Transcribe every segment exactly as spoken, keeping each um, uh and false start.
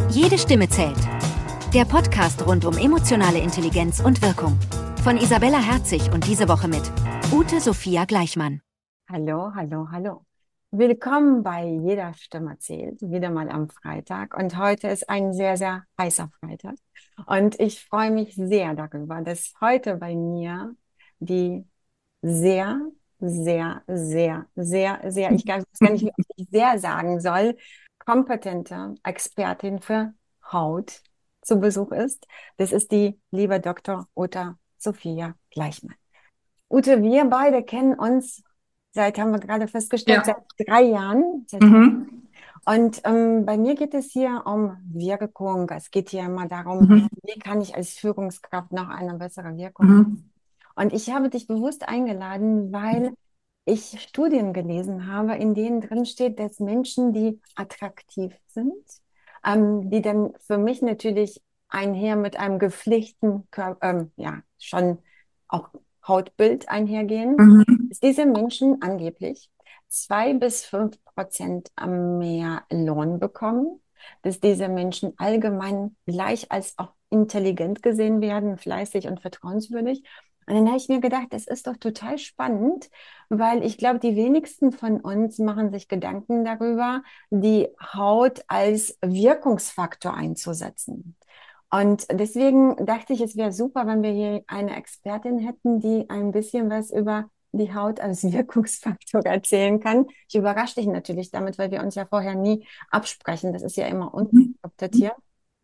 Jede Stimme zählt. Der Podcast rund um emotionale Intelligenz und Wirkung. Von Isabella Herzig und diese Woche mit Ute Sophia Gleichmann. Hallo, hallo, hallo. Willkommen bei Jeder Stimme zählt, wieder mal am Freitag. Und heute ist ein sehr, sehr heißer Freitag. Und ich freue mich sehr darüber, dass heute bei mir die sehr, sehr, sehr, sehr, sehr, ich weiß gar nicht, wie oft ich sehr sagen soll, kompetente Expertin für Haut zu Besuch ist. Das ist die liebe Doktor Ute Sophia Gleichmann. Ute, wir beide kennen uns seit, haben wir gerade festgestellt, seit Ja. drei Jahren. Seit drei Mhm. und ähm, bei mir geht es hier um Wirkung. Es geht hier immer darum, Mhm. wie kann ich als Führungskraft noch eine bessere Wirkung. Mhm. Und ich habe dich bewusst eingeladen, weil ich Studien gelesen habe, in denen drin steht, dass Menschen, die attraktiv sind, ähm, die dann für mich natürlich einher mit einem gepflegten Körper, ähm, ja, schon auch Hautbild einhergehen, Mhm. dass diese Menschen angeblich zwei bis fünf Prozent mehr Lohn bekommen, dass diese Menschen allgemein gleich als auch intelligent gesehen werden, fleißig und vertrauenswürdig. Und dann habe ich mir gedacht, das ist doch total spannend, weil ich glaube, die wenigsten von uns machen sich Gedanken darüber, die Haut als Wirkungsfaktor einzusetzen. Und deswegen dachte ich, es wäre super, wenn wir hier eine Expertin hätten, die ein bisschen was über die Haut als Wirkungsfaktor erzählen kann. Ich überrasche dich natürlich damit, weil wir uns ja vorher nie absprechen. Das ist ja immer Mhm. unkonzeptiert hier.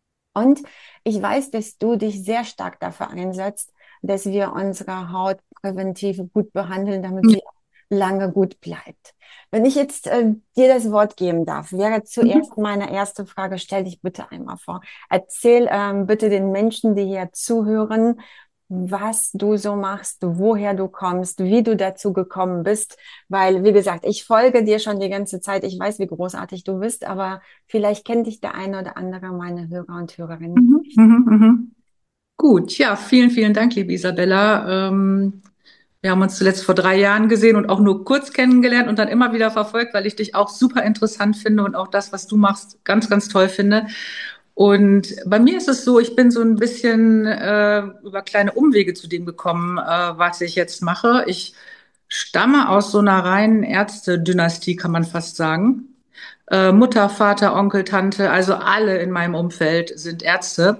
Und ich weiß, dass du dich sehr stark dafür einsetzt, dass wir unsere Haut präventiv gut behandeln, damit sie lange gut bleibt. Wenn ich jetzt äh, dir das Wort geben darf, wäre zuerst Mhm. meine erste Frage, stell dich bitte einmal vor. Erzähl ähm, bitte den Menschen, die hier zuhören, was du so machst, woher du kommst, wie du dazu gekommen bist, weil, wie gesagt, ich folge dir schon die ganze Zeit. Ich weiß, wie großartig du bist, aber vielleicht kennt dich der eine oder andere, meine Hörer und Hörerinnen. Mhm. Mhm. Mhm. Gut, ja, vielen, vielen Dank, liebe Isabella. Ähm, wir haben uns zuletzt vor drei Jahren gesehen und auch nur kurz kennengelernt und dann immer wieder verfolgt, weil ich dich auch super interessant finde und auch das, was du machst, ganz, ganz toll finde. Und bei mir ist es so, ich bin so ein bisschen äh, über kleine Umwege zu dem gekommen, äh, was ich jetzt mache. Ich stamme aus so einer reinen Ärztedynastie, kann man fast sagen. Äh, Mutter, Vater, Onkel, Tante, also alle in meinem Umfeld sind Ärzte.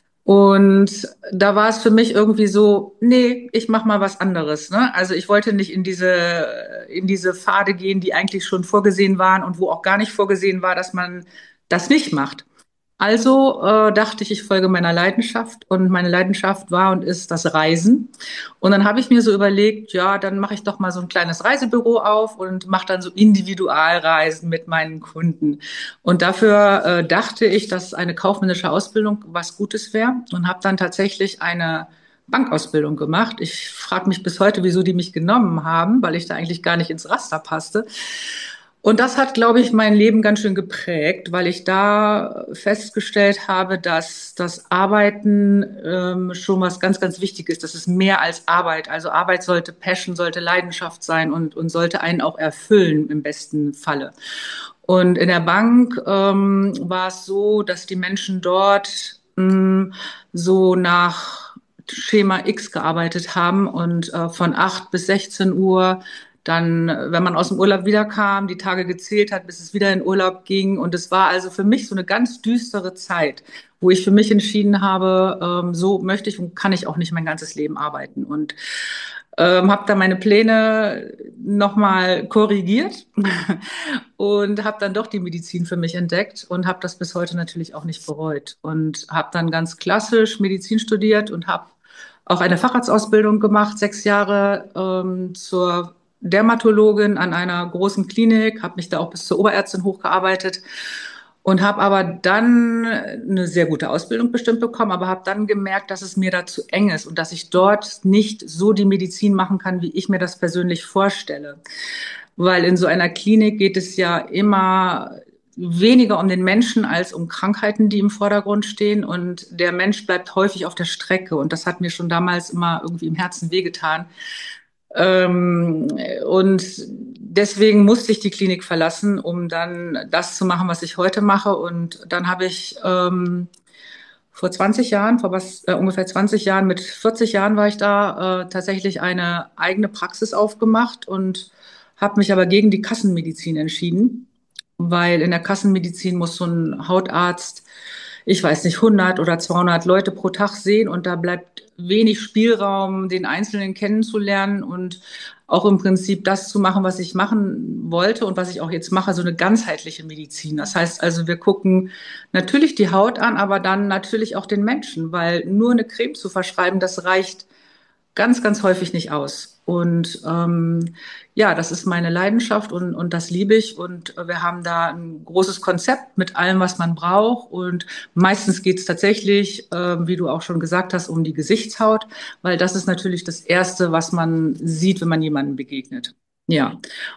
Und da war es für mich irgendwie so, nee, ich mach mal was anderes, ne? Also ich wollte nicht in diese, in diese Pfade gehen, die eigentlich schon vorgesehen waren und wo auch gar nicht vorgesehen war, dass man das nicht macht. Also äh, dachte ich, ich folge meiner Leidenschaft und meine Leidenschaft war und ist das Reisen. Und dann habe ich mir so überlegt, ja, dann mache ich doch mal so ein kleines Reisebüro auf und mache dann so Individualreisen mit meinen Kunden. Und dafür äh, dachte ich, dass eine kaufmännische Ausbildung was Gutes wäre und habe dann tatsächlich eine Bankausbildung gemacht. Ich frage mich bis heute, wieso die mich genommen haben, weil ich da eigentlich gar nicht ins Raster passte. Und das hat, glaube ich, mein Leben ganz schön geprägt, weil ich da festgestellt habe, dass das Arbeiten ähm, schon was ganz, ganz wichtig ist. Das ist mehr als Arbeit. Also Arbeit sollte Passion, sollte Leidenschaft sein und, und sollte einen auch erfüllen im besten Falle. Und in der Bank ähm, war es so, dass die Menschen dort mh, so nach Schema X gearbeitet haben und äh, von acht bis sechzehn Uhr dann, wenn man aus dem Urlaub wiederkam, die Tage gezählt hat, bis es wieder in Urlaub ging. Und es war also für mich so eine ganz düstere Zeit, wo ich für mich entschieden habe, ähm, so möchte ich und kann ich auch nicht mein ganzes Leben arbeiten. Und ähm, habe dann meine Pläne nochmal korrigiert und habe dann doch die Medizin für mich entdeckt und habe das bis heute natürlich auch nicht bereut. Und habe dann ganz klassisch Medizin studiert und habe auch eine Facharztausbildung gemacht, sechs Jahre ähm, zur Dermatologin an einer großen Klinik, habe mich da auch bis zur Oberärztin hochgearbeitet und habe aber dann eine sehr gute Ausbildung bestimmt bekommen, aber habe dann gemerkt, dass es mir da zu eng ist und dass ich dort nicht so die Medizin machen kann, wie ich mir das persönlich vorstelle. Weil in so einer Klinik geht es ja immer weniger um den Menschen als um Krankheiten, die im Vordergrund stehen. Und der Mensch bleibt häufig auf der Strecke. Und das hat mir schon damals immer irgendwie im Herzen wehgetan, Ähm, und deswegen musste ich die Klinik verlassen, um dann das zu machen, was ich heute mache. Und dann habe ich ähm, vor zwanzig Jahren, vor was, äh, ungefähr zwanzig Jahren, mit vierzig Jahren war ich da, äh, tatsächlich eine eigene Praxis aufgemacht und habe mich aber gegen die Kassenmedizin entschieden, weil in der Kassenmedizin muss so ein Hautarzt, ich weiß nicht, hundert oder zweihundert Leute pro Tag sehen und da bleibt wenig Spielraum, den Einzelnen kennenzulernen und auch im Prinzip das zu machen, was ich machen wollte und was ich auch jetzt mache, so eine ganzheitliche Medizin. Das heißt also, wir gucken natürlich die Haut an, aber dann natürlich auch den Menschen, weil nur eine Creme zu verschreiben, das reicht ganz, ganz häufig nicht aus. Und ähm, ja, das ist meine Leidenschaft und, und das liebe ich. Und wir haben da ein großes Konzept mit allem, was man braucht. Und meistens geht es tatsächlich, äh, wie du auch schon gesagt hast, um die Gesichtshaut, weil das ist natürlich das Erste, was man sieht, wenn man jemandem begegnet. Ja,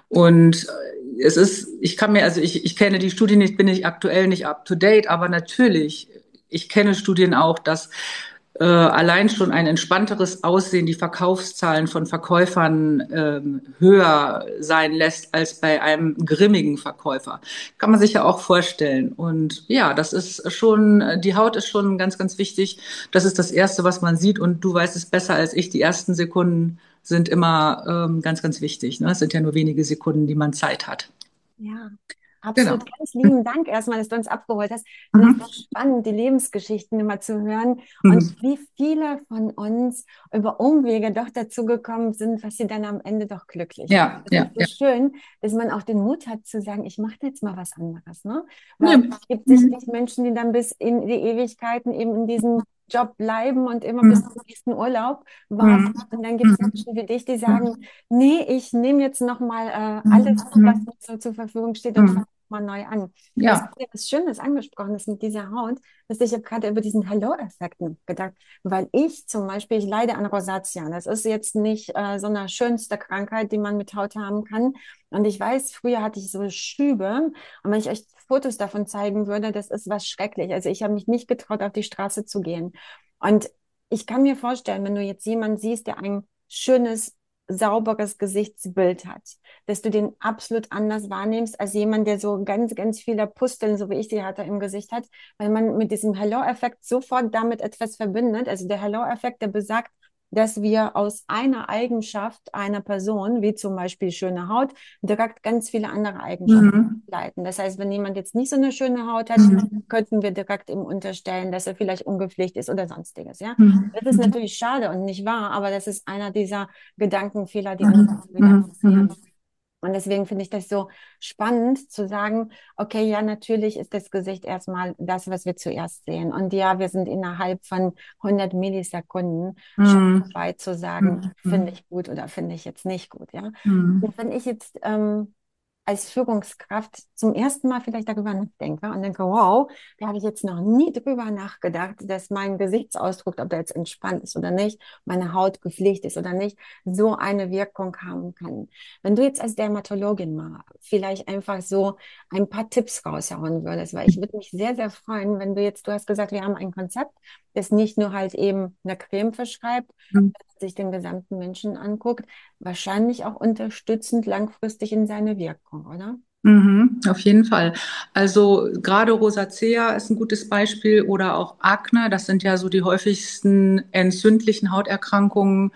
und äh, es ist, ich kann mir, also ich, ich kenne die Studien nicht, bin ich aktuell nicht up to date, aber natürlich, ich kenne Studien auch, dass äh, allein schon ein entspannteres Aussehen die Verkaufszahlen von Verkäufern ähm, höher sein lässt als bei einem grimmigen Verkäufer. Kann man sich ja auch vorstellen. Und ja, das ist schon, die Haut ist schon ganz, ganz wichtig. Das ist das Erste, was man sieht. Und du weißt es besser als ich. Die ersten Sekunden sind immer ähm, ganz, ganz wichtig. Ne? Es sind ja nur wenige Sekunden, die man Zeit hat. Ja, Genau. absolut. Ganz lieben Dank erstmal, dass du uns abgeholt hast. Und es Mhm. ist so spannend, die Lebensgeschichten immer zu hören und Mhm. wie viele von uns über Umwege doch dazu gekommen sind, was sie dann am Ende doch glücklich macht. Ja, Es ja, ist so ja. schön, dass man auch den Mut hat zu sagen, ich mache jetzt mal was anderes, ne? Weil Ja. es gibt Mhm. sicherlich Menschen, die dann bis in die Ewigkeiten eben in diesem Job bleiben und immer bis Mhm. zum nächsten Urlaub warten. Mhm. Und dann gibt es Mhm. Menschen wie dich, die sagen, nee, ich nehme jetzt nochmal äh, alles, was Mhm. mir so zur Verfügung steht und Mhm. fange mal neu an. Du hast Ja. ja was Schönes angesprochen, das mit dieser Haut, dass ich habe gerade über diesen Hello-Effekt gedacht, weil ich zum Beispiel, ich leide an Rosatia. Das ist jetzt nicht äh, so eine schönste Krankheit, die man mit Haut haben kann. Und ich weiß, früher hatte ich so Schübe und wenn ich euch Fotos davon zeigen würde, das ist was schrecklich. Also ich habe mich nicht getraut, auf die Straße zu gehen. Und ich kann mir vorstellen, wenn du jetzt jemanden siehst, der ein schönes, sauberes Gesichtsbild hat, dass du den absolut anders wahrnimmst als jemand, der so ganz, ganz viele Pusteln, so wie ich sie hatte, im Gesicht hat, weil man mit diesem Hello-Effekt sofort damit etwas verbindet. Also der Hello-Effekt, der besagt, dass wir aus einer Eigenschaft einer Person, wie zum Beispiel schöne Haut, direkt ganz viele andere Eigenschaften Mhm. leiten. Das heißt, wenn jemand jetzt nicht so eine schöne Haut hat, Mhm. könnten wir direkt ihm unterstellen, dass er vielleicht ungepflegt ist oder sonstiges, ja. Das ist Mhm. natürlich schade und nicht wahr, aber das ist einer dieser Gedankenfehler, die uns Mhm. wieder Mhm. passieren. Mhm. Und deswegen finde ich das so spannend zu sagen, okay, ja, natürlich ist das Gesicht erstmal das, was wir zuerst sehen. Und ja, wir sind innerhalb von hundert Millisekunden schon Mhm. dabei zu sagen, finde Mhm. ich gut oder finde ich jetzt nicht gut, ja. Mhm. Und wenn ich jetzt ähm, als Führungskraft zum ersten Mal vielleicht darüber nachdenke und denke, wow, da habe ich jetzt noch nie drüber nachgedacht, dass mein Gesichtsausdruck, ob der jetzt entspannt ist oder nicht, meine Haut gepflegt ist oder nicht, so eine Wirkung haben kann. Wenn du jetzt als Dermatologin mal vielleicht einfach so ein paar Tipps raushauen würdest, weil ich würde mich sehr, sehr freuen, wenn du jetzt, du hast gesagt, wir haben ein Konzept, das nicht nur halt eben eine Creme verschreibt, Mhm. sich den gesamten Menschen anguckt, wahrscheinlich auch unterstützend langfristig in seine Wirkung, oder? Mhm, auf jeden Fall. Also gerade Rosacea ist ein gutes Beispiel oder auch Akne. Das sind ja so die häufigsten entzündlichen Hauterkrankungen,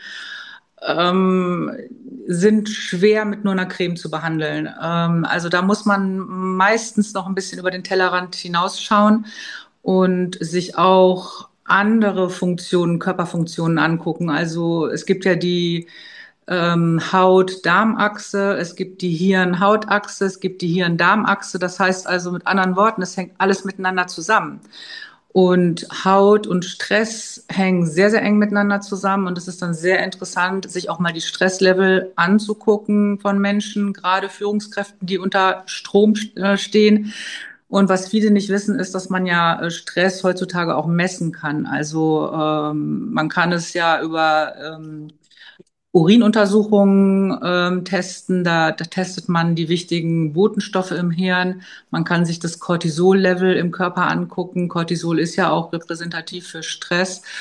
ähm, sind schwer mit nur einer Creme zu behandeln. Ähm, also da muss man meistens noch ein bisschen über den Tellerrand hinausschauen und sich auch andere Funktionen, Körperfunktionen angucken. Also es gibt ja die ähm, Haut-Darm-Achse, es gibt die Hirn-Haut-Achse, es gibt die Hirn-Darm-Achse. Das heißt also mit anderen Worten, es hängt alles miteinander zusammen. Und Haut und Stress hängen sehr, sehr eng miteinander zusammen. Und es ist dann sehr interessant, sich auch mal die Stresslevel anzugucken von Menschen, gerade Führungskräften, die unter Strom äh, stehen. Und was viele nicht wissen, ist, dass man ja äh, Stress heutzutage auch messen kann. Also ähm, man kann es ja über ähm, Urinuntersuchungen ähm, testen. Da, da testet man die wichtigen Botenstoffe im Hirn. Man kann sich das Cortisol-Level im Körper angucken. Cortisol ist ja auch repräsentativ für Stress.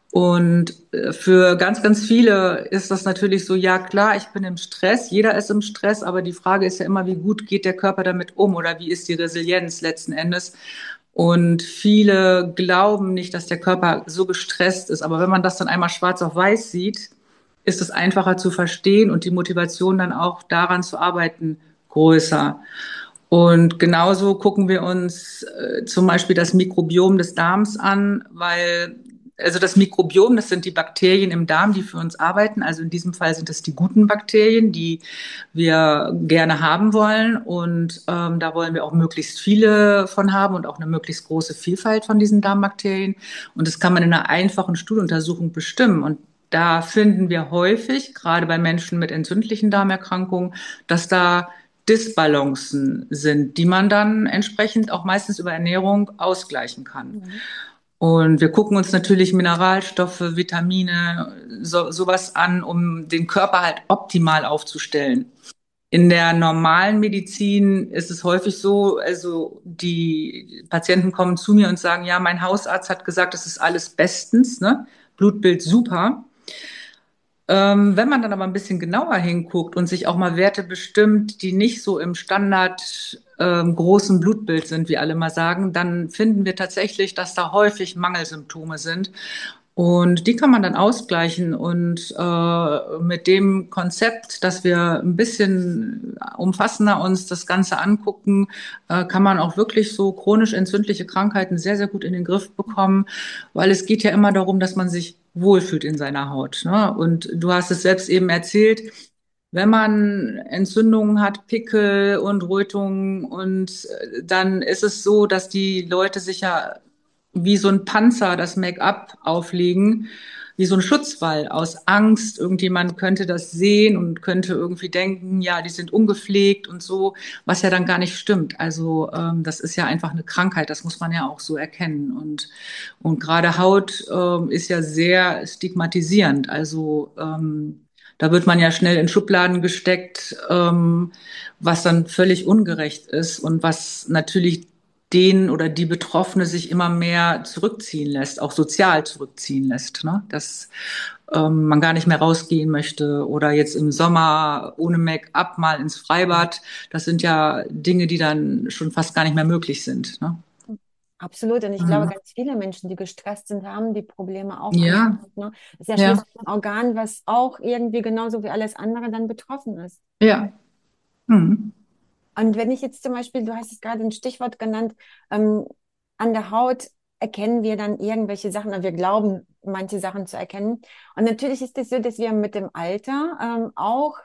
Und äh, für ganz, ganz viele ist das natürlich so, ja klar, ich bin im Stress, jeder ist im Stress, aber die Frage ist ja immer, wie gut geht der Körper damit um oder wie ist die Resilienz letzten Endes? Und viele glauben nicht, dass der Körper so gestresst ist. Aber wenn man das dann einmal schwarz auf weiß sieht, ist es einfacher zu verstehen und die Motivation dann auch daran zu arbeiten größer. Und genauso gucken wir uns äh, zum Beispiel das Mikrobiom des Darms an, weil also das Mikrobiom, das sind die Bakterien im Darm, die für uns arbeiten. Also in diesem Fall sind es die guten Bakterien, die wir gerne haben wollen. Und ähm, da wollen wir auch möglichst viele von haben und auch eine möglichst große Vielfalt von diesen Darmbakterien. Und das kann man in einer einfachen Stuhluntersuchung bestimmen. Und da finden wir häufig, gerade bei Menschen mit entzündlichen Darmerkrankungen, dass da Disbalancen sind, die man dann entsprechend auch meistens über Ernährung ausgleichen kann. Mhm. Und wir gucken uns natürlich Mineralstoffe, Vitamine, so, sowas an, um den Körper halt optimal aufzustellen. In der normalen Medizin ist es häufig so, also die Patienten kommen zu mir und sagen, ja, mein Hausarzt hat gesagt, das ist alles bestens, ne? Blutbild super. Ähm, wenn man dann aber ein bisschen genauer hinguckt und sich auch mal Werte bestimmt, die nicht so im Standard ähm, großen Blutbild sind, wie alle mal sagen, dann finden wir tatsächlich, dass da häufig Mangelsymptome sind. Und die kann man dann ausgleichen. Und äh, mit dem Konzept, dass wir ein bisschen umfassender uns das Ganze angucken, äh, kann man auch wirklich so chronisch entzündliche Krankheiten sehr, sehr gut in den Griff bekommen, weil es geht ja immer darum, dass man sich wohlfühlt in seiner Haut. Ne? Und du hast es selbst eben erzählt, wenn man Entzündungen hat, Pickel und Rötungen und äh, dann ist es so, dass die Leute sich ja wie so ein Panzer das Make-up auflegen, wie so ein Schutzwall aus Angst. Irgendjemand könnte das sehen und könnte irgendwie denken, ja, die sind ungepflegt und so, was ja dann gar nicht stimmt. Also ähm, das ist ja einfach eine Krankheit, das muss man ja auch so erkennen. Und, und gerade Haut ähm, ist ja sehr stigmatisierend. Also ähm, da wird man ja schnell in Schubladen gesteckt, ähm, was dann völlig ungerecht ist und was natürlich den oder die Betroffene sich immer mehr zurückziehen lässt, auch sozial zurückziehen lässt, ne? Dass ähm, man gar nicht mehr rausgehen möchte oder jetzt im Sommer ohne Make-up mal ins Freibad. Das sind ja Dinge, die dann schon fast gar nicht mehr möglich sind, ne? Absolut. Und ich glaube, Mhm. ganz viele Menschen, die gestresst sind, haben die Probleme auch an der Ja, Haut, ne? Das ist ja ja, schließlich ein Organ, was auch irgendwie genauso wie alles andere dann betroffen ist. ja. Mhm. Und wenn ich jetzt zum Beispiel, du hast es gerade ein Stichwort genannt, ähm, an der Haut erkennen wir dann irgendwelche Sachen, oder wir glauben, manche Sachen zu erkennen. Und natürlich ist es so, dass wir mit dem Alter ähm, auch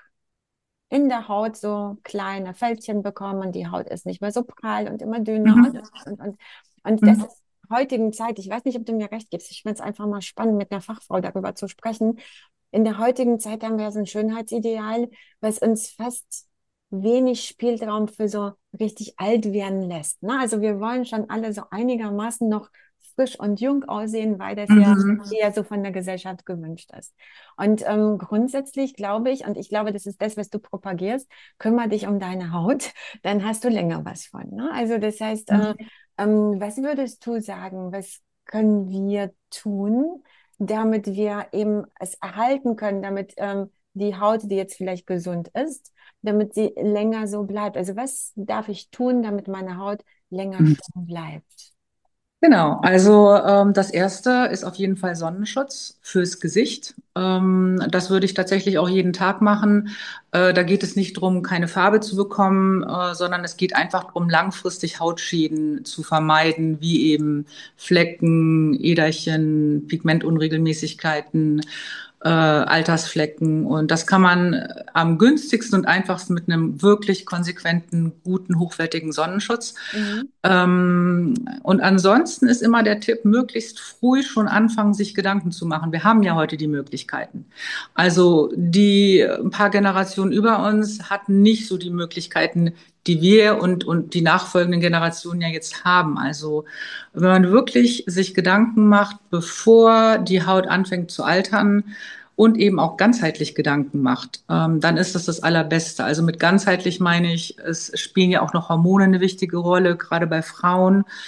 in der Haut so kleine Fältchen bekommen und die Haut ist nicht mehr so prall und immer dünner und, Mhm. und, und, und das Mhm. ist heutigen Zeit, ich weiß nicht, ob du mir recht gibst, ich finde es einfach mal spannend, mit einer Fachfrau darüber zu sprechen. In der heutigen Zeit haben wir so ein Schönheitsideal, was uns fast wenig Spielraum für so richtig alt werden lässt. Ne? Also wir wollen schon alle so einigermaßen noch frisch und jung aussehen, weil das ja Mhm. eher so von der Gesellschaft gewünscht ist. Und ähm, grundsätzlich glaube ich, und ich glaube, das ist das, was du propagierst, kümmere dich um deine Haut, dann hast du länger was von. Ne? Also das heißt, äh, Mhm. ähm, was würdest du sagen, was können wir tun, damit wir eben es erhalten können, damit ähm, die Haut, die jetzt vielleicht gesund ist, damit sie länger so bleibt? Also was darf ich tun, damit meine Haut länger Mhm. schön bleibt? Genau, also ähm, das erste ist auf jeden Fall Sonnenschutz fürs Gesicht. Ähm, das würde ich tatsächlich auch jeden Tag machen. Äh, da geht es nicht darum, keine Farbe zu bekommen, äh, sondern es geht einfach darum, langfristig Hautschäden zu vermeiden, wie eben Flecken, Äderchen, Pigmentunregelmäßigkeiten, äh, Altersflecken. Und das kann man äh, am günstigsten und einfachsten mit einem wirklich konsequenten, guten, hochwertigen Sonnenschutz. Mhm. Ähm, und ansonsten ist immer der Tipp, möglichst früh schon anfangen, sich Gedanken zu machen. Wir haben ja heute die Möglichkeiten. Also die ein paar Generationen über uns hatten nicht so die Möglichkeiten, die wir und, und die nachfolgenden Generationen ja jetzt haben. Also wenn man wirklich sich Gedanken macht, bevor die Haut anfängt zu altern, und eben auch ganzheitlich Gedanken macht, ähm, dann ist das das Allerbeste. Also mit ganzheitlich meine ich, es spielen ja auch noch Hormone eine wichtige Rolle, gerade bei Frauen.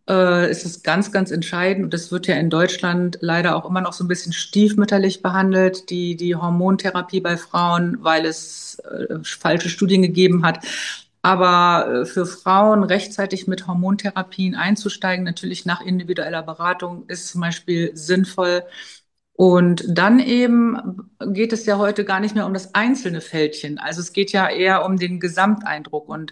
äh, ist es ganz, ganz entscheidend. Und das wird ja in Deutschland leider auch immer noch so ein bisschen stiefmütterlich behandelt, die, die Hormontherapie bei Frauen, weil es äh, falsche Studien gegeben hat. Aber äh, für Frauen rechtzeitig mit Hormontherapien einzusteigen, natürlich nach individueller Beratung, ist zum Beispiel sinnvoll. Und dann eben geht es ja heute gar nicht mehr um das einzelne Fältchen. Also es geht ja eher um den Gesamteindruck. Und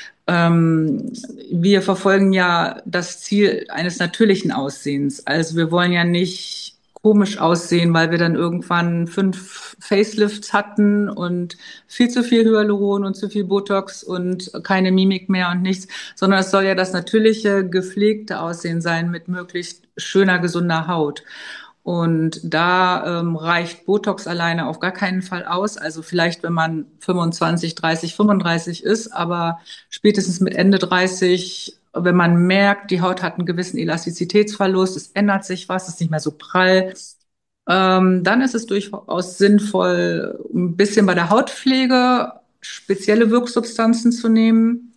ähm, wir verfolgen ja das Ziel eines natürlichen Aussehens. Also wir wollen ja nicht komisch aussehen, weil wir dann irgendwann fünf Facelifts hatten und viel zu viel Hyaluron und zu viel Botox und keine Mimik mehr und nichts, sondern es soll ja das natürliche, gepflegte Aussehen sein mit möglichst schöner, gesunder Haut. Und da ähm, reicht Botox alleine auf gar keinen Fall aus. Also vielleicht, wenn man fünfundzwanzig, dreißig, fünfunddreißig ist, aber spätestens mit Ende dreißig, wenn man merkt, die Haut hat einen gewissen Elastizitätsverlust, es ändert sich was, es ist nicht mehr so prall, ähm, dann ist es durchaus sinnvoll, ein bisschen bei der Hautpflege spezielle Wirksubstanzen zu nehmen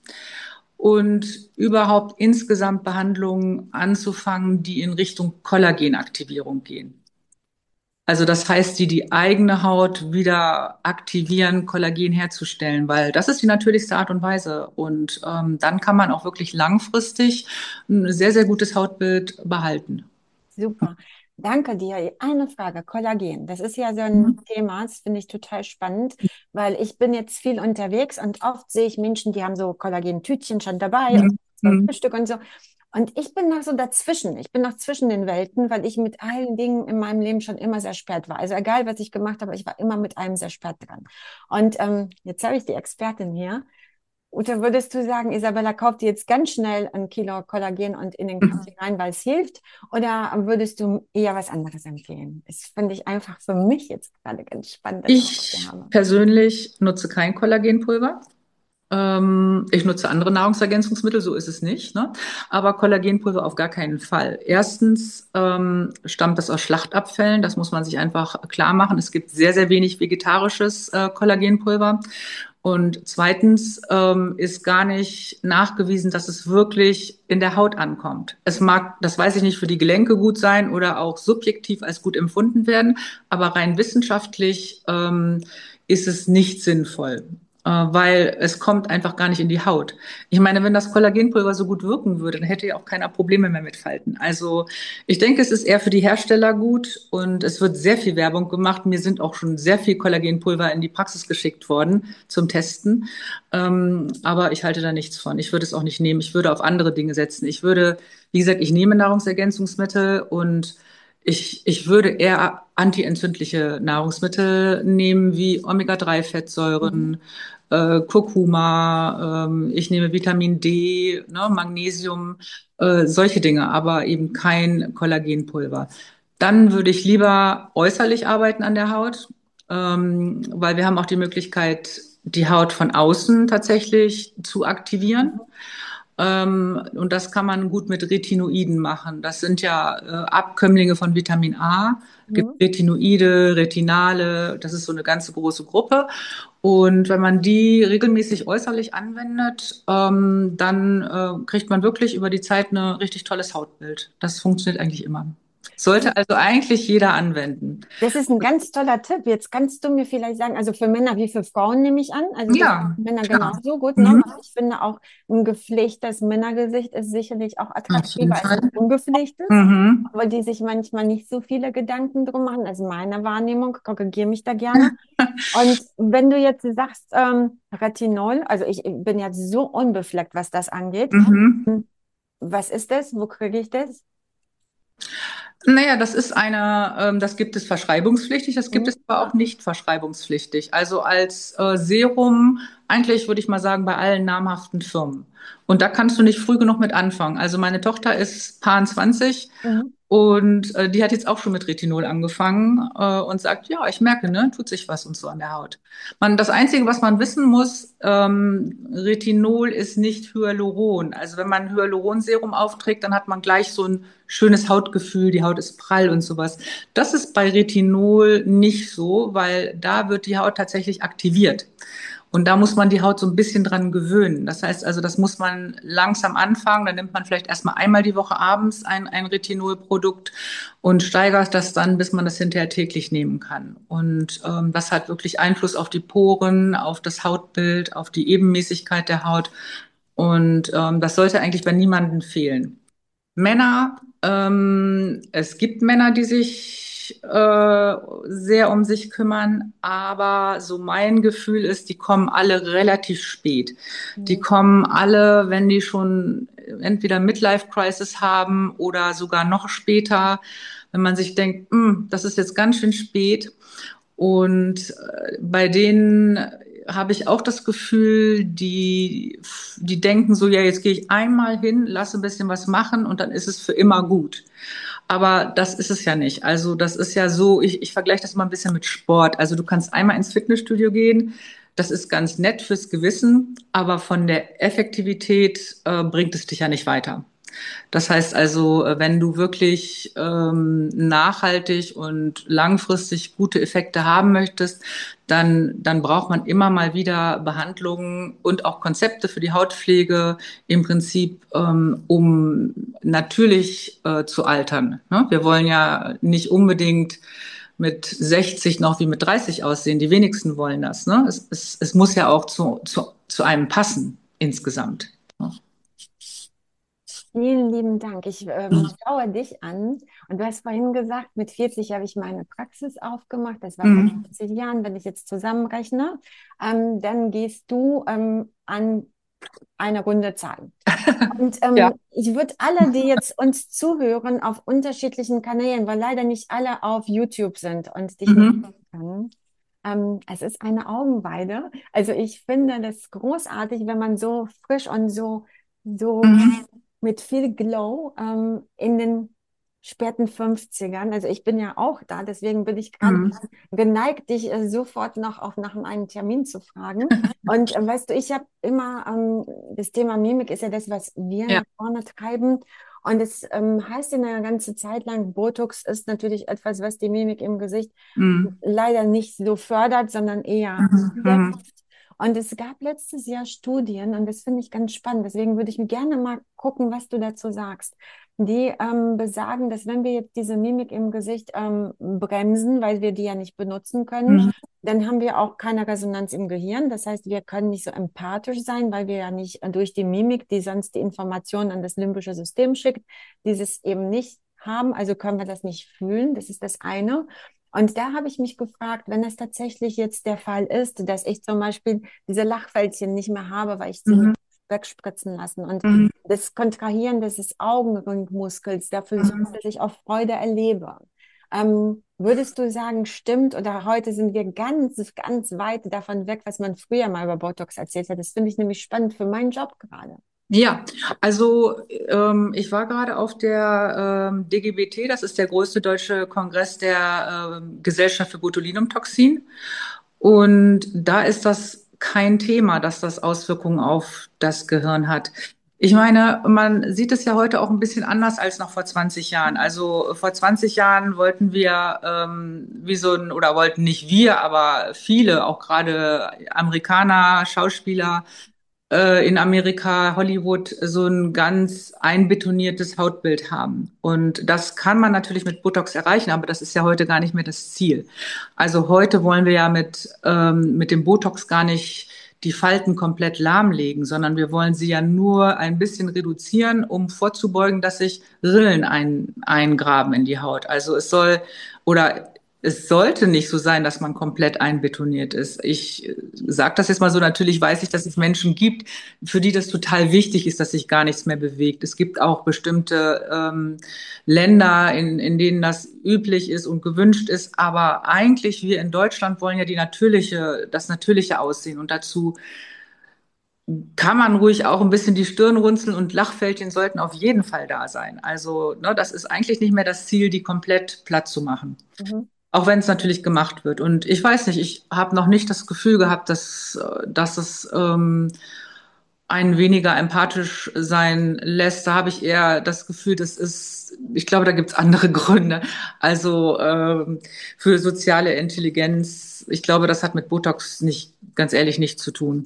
und überhaupt insgesamt Behandlungen anzufangen, die in Richtung Kollagenaktivierung gehen. Also das heißt, die die eigene Haut wieder aktivieren, Kollagen herzustellen, weil das ist die natürlichste Art und Weise. Und ähm, dann kann man auch wirklich langfristig ein sehr, sehr gutes Hautbild behalten. Super. Danke dir. Eine Frage, Kollagen. Das ist ja so ein Mhm. Thema, das finde ich total spannend, weil ich bin jetzt viel unterwegs und oft sehe ich Menschen, die haben so Kollagentütchen schon dabei und zwölf Mhm. Stück und so. Und ich bin noch so dazwischen. Ich bin noch zwischen den Welten, weil ich mit allen Dingen in meinem Leben schon immer sehr spät war. Also egal, was ich gemacht habe, ich war immer mit allem sehr spät dran. Und ähm, jetzt habe ich die Expertin hier. Ute, würdest du sagen, Isabella kauft jetzt ganz schnell ein Kilo Kollagen und in den Kaffee rein, weil es hilft? Oder würdest du eher was anderes empfehlen? Das finde ich einfach für mich jetzt gerade ganz spannend, dass ich das hier Ich habe. persönlich nutze kein Kollagenpulver. Ähm, ich nutze andere Nahrungsergänzungsmittel, so ist es nicht, ne? Aber Kollagenpulver auf gar keinen Fall. Erstens ähm, stammt das aus Schlachtabfällen, das muss man sich einfach klar machen. Es gibt sehr, sehr wenig vegetarisches äh, Kollagenpulver. Und zweitens ähm, ist gar nicht nachgewiesen, dass es wirklich in der Haut ankommt. Es mag, das weiß ich nicht, für die Gelenke gut sein oder auch subjektiv als gut empfunden werden, aber rein wissenschaftlich ähm, ist es nicht sinnvoll, äh, weil es kommt einfach gar nicht in die Haut. Ich meine, wenn das Kollagenpulver so gut wirken würde, dann hätte ja auch keiner Probleme mehr mit Falten. Also ich denke, es ist eher für die Hersteller gut und es wird sehr viel Werbung gemacht. Mir sind auch schon sehr viel Kollagenpulver in die Praxis geschickt worden zum Testen. Ähm, aber ich halte da nichts von. Ich würde es auch nicht nehmen. Ich würde auf andere Dinge setzen. Ich würde, wie gesagt, ich nehme Nahrungsergänzungsmittel und ich, ich würde eher antientzündliche Nahrungsmittel nehmen, wie Omega drei Mhm. Fettsäuren, äh, Kurkuma, ähm, ich nehme Vitamin D, ne, Magnesium, äh, solche Dinge, aber eben kein Kollagenpulver. Dann würde ich lieber äußerlich arbeiten an der Haut, ähm, weil wir haben auch die Möglichkeit, die Haut von außen tatsächlich zu aktivieren. Mhm. Ähm, und das kann man gut mit Retinoiden machen. Das sind ja äh, Abkömmlinge von Vitamin A. Es gibt Mhm. Retinoide, Retinale, das ist so eine ganze große Gruppe. Und wenn man die regelmäßig äußerlich anwendet, ähm, dann äh, kriegt man wirklich über die Zeit ein richtig tolles Hautbild. Das funktioniert eigentlich immer. Das Sollte ist also eigentlich jeder anwenden. Das ist ein ganz toller Tipp. Jetzt kannst du mir vielleicht sagen, also für Männer wie für Frauen nehme ich an. Also das ist Ja, für Männer klar. genauso gut, ne? Mhm. Weil ich finde auch ein gepflegtes Männergesicht ist sicherlich auch Auf jeden attraktiver als ein Fall. ungepflegtes, Mhm. aber die sich manchmal nicht so viele Gedanken drum machen. Also meine Wahrnehmung, korrigiere mich da gerne. Und wenn du jetzt sagst, ähm, Retinol, also ich bin ja so unbefleckt, was das angeht. Mhm. Hm, Was ist das? Wo kriege ich das? Naja, das ist eine, ähm, das gibt es verschreibungspflichtig, das gibt Hm? es aber auch nicht verschreibungspflichtig. Also als äh, Serum, eigentlich würde ich mal sagen, bei allen namhaften Firmen. Und da kannst du nicht früh genug mit anfangen. Also meine Tochter ist Paar zwanzig Mhm. und äh, die hat jetzt auch schon mit Retinol angefangen äh, und sagt, ja, ich merke, ne, tut sich was und so an der Haut. Man, das Einzige, was man wissen muss, ähm, Retinol ist nicht Hyaluron. Also wenn man Hyaluronserum aufträgt, dann hat man gleich so ein schönes Hautgefühl, die Haut ist prall und sowas. Das ist bei Retinol nicht so, weil da wird die Haut tatsächlich aktiviert. Und da muss man die Haut so ein bisschen dran gewöhnen. Das heißt also, das muss man langsam anfangen. Dann nimmt man vielleicht erstmal einmal die Woche abends ein, ein Retinolprodukt und steigert das dann, bis man das hinterher täglich nehmen kann. Und ähm, das hat wirklich Einfluss auf die Poren, auf das Hautbild, auf die Ebenmäßigkeit der Haut. Und ähm, das sollte eigentlich bei niemandem fehlen. Männer, ähm, es gibt Männer, die sich äh, sehr um sich kümmern, aber so mein Gefühl ist, die kommen alle relativ spät. Die Mhm. kommen alle, wenn die schon entweder Midlife Crisis haben oder sogar noch später, wenn man sich denkt, "Hm, das ist jetzt ganz schön spät." Und äh, bei denen habe ich auch das Gefühl, die, die denken so, ja, jetzt gehe ich einmal hin, lasse ein bisschen was machen und dann ist es für immer gut. Aber das ist es ja nicht. Also das ist ja so, ich, ich vergleiche das mal ein bisschen mit Sport. Also du kannst einmal ins Fitnessstudio gehen, das ist ganz nett fürs Gewissen, aber von der Effektivität äh, bringt es dich ja nicht weiter. Das heißt also, äh, wenn du wirklich ähm, nachhaltig und langfristig gute Effekte haben möchtest, dann, dann braucht man immer mal wieder Behandlungen und auch Konzepte für die Hautpflege im Prinzip, ähm, um natürlich äh, zu altern. Ne? Wir wollen ja nicht unbedingt mit sechzig noch wie mit dreißig aussehen. Die wenigsten wollen das. Ne? Es, es, es muss ja auch zu, zu, zu einem passen insgesamt. Ne? Vielen lieben Dank. Ich ähm, schaue dich an und du hast vorhin gesagt, mit vierzig habe ich meine Praxis aufgemacht. Das war vor Mhm. vierzig Jahren, wenn ich jetzt zusammenrechne. Ähm, dann gehst du ähm, an eine runde Zahl. Und Ja. ähm, ich würde alle, die jetzt uns zuhören, auf unterschiedlichen Kanälen, weil leider nicht alle auf YouTube sind und dich nicht Mhm. können. Ähm, es ist eine Augenweide. Also ich finde das großartig, wenn man so frisch und so, so Mhm. mit viel Glow ähm, in den späten Fünfzigern. Also ich bin ja auch da, deswegen bin ich gerade Mhm. geneigt, dich äh, sofort noch auf nach einem Termin zu fragen. Und äh, weißt du, ich habe immer, ähm, das Thema Mimik ist ja das, was wir Ja. nach vorne treiben. Und es ähm, heißt ja eine ganze Zeit lang, Botox ist natürlich etwas, was die Mimik im Gesicht Mhm. leider nicht so fördert, sondern eher Mhm. Mhm. deckt. Und es gab letztes Jahr Studien, und das finde ich ganz spannend. Deswegen würde ich mir gerne mal gucken, was du dazu sagst. Die ähm, besagen, dass wenn wir jetzt diese Mimik im Gesicht ähm, bremsen, weil wir die ja nicht benutzen können, Mhm. dann haben wir auch keine Resonanz im Gehirn. Das heißt, wir können nicht so empathisch sein, weil wir ja nicht äh, durch die Mimik, die sonst die Informationen an das limbische System schickt, dieses eben nicht haben. Also können wir das nicht fühlen. Das ist das eine. Und da habe ich mich gefragt, wenn es tatsächlich jetzt der Fall ist, dass ich zum Beispiel diese Lachfältchen nicht mehr habe, weil ich sie mir Mhm. wegspritzen lassen und Mhm. das Kontrahieren des Augenringmuskels dafür sorgt, Mhm. dass ich auch Freude erlebe. Ähm, würdest du sagen, stimmt, oder heute sind wir ganz, ganz weit davon weg, was man früher mal über Botox erzählt hat? Das finde ich nämlich spannend für meinen Job gerade. Ja, also ähm, ich war gerade auf der ähm, D G B T, das ist der größte deutsche Kongress der ähm, Gesellschaft für Botulinumtoxin. Und da ist das kein Thema, dass das Auswirkungen auf das Gehirn hat. Ich meine, man sieht es ja heute auch ein bisschen anders als noch vor zwanzig Jahren. Also vor zwanzig Jahren wollten wir, ähm, wie so ein, oder wollten nicht wir, aber viele, auch gerade Amerikaner, Schauspieler, äh, in Amerika, Hollywood, so ein ganz einbetoniertes Hautbild haben. Und das kann man natürlich mit Botox erreichen, aber das ist ja heute gar nicht mehr das Ziel. Also heute wollen wir ja mit, ähm, mit dem Botox gar nicht die Falten komplett lahmlegen, sondern wir wollen sie ja nur ein bisschen reduzieren, um vorzubeugen, dass sich Rillen ein, eingraben in die Haut. Also es soll, oder es sollte nicht so sein, dass man komplett einbetoniert ist. Ich sage das jetzt mal so, natürlich weiß ich, dass es Menschen gibt, für die das total wichtig ist, dass sich gar nichts mehr bewegt. Es gibt auch bestimmte ähm, Länder, in, in denen das üblich ist und gewünscht ist, aber eigentlich wir in Deutschland wollen ja die natürliche, das natürliche Aussehen und dazu kann man ruhig auch ein bisschen die Stirn runzeln und Lachfältchen sollten auf jeden Fall da sein. Also, ne, das ist eigentlich nicht mehr das Ziel, die komplett platt zu machen. Mhm. Auch wenn es natürlich gemacht wird. Und ich weiß nicht, ich habe noch nicht das Gefühl gehabt, dass, äh, dass es ähm, einen weniger empathisch sein lässt. Da habe ich eher das Gefühl, das ist ich glaube, da gibt's andere Gründe. Also ähm, für soziale Intelligenz, ich glaube, das hat mit Botox nicht, ganz ehrlich, nichts zu tun.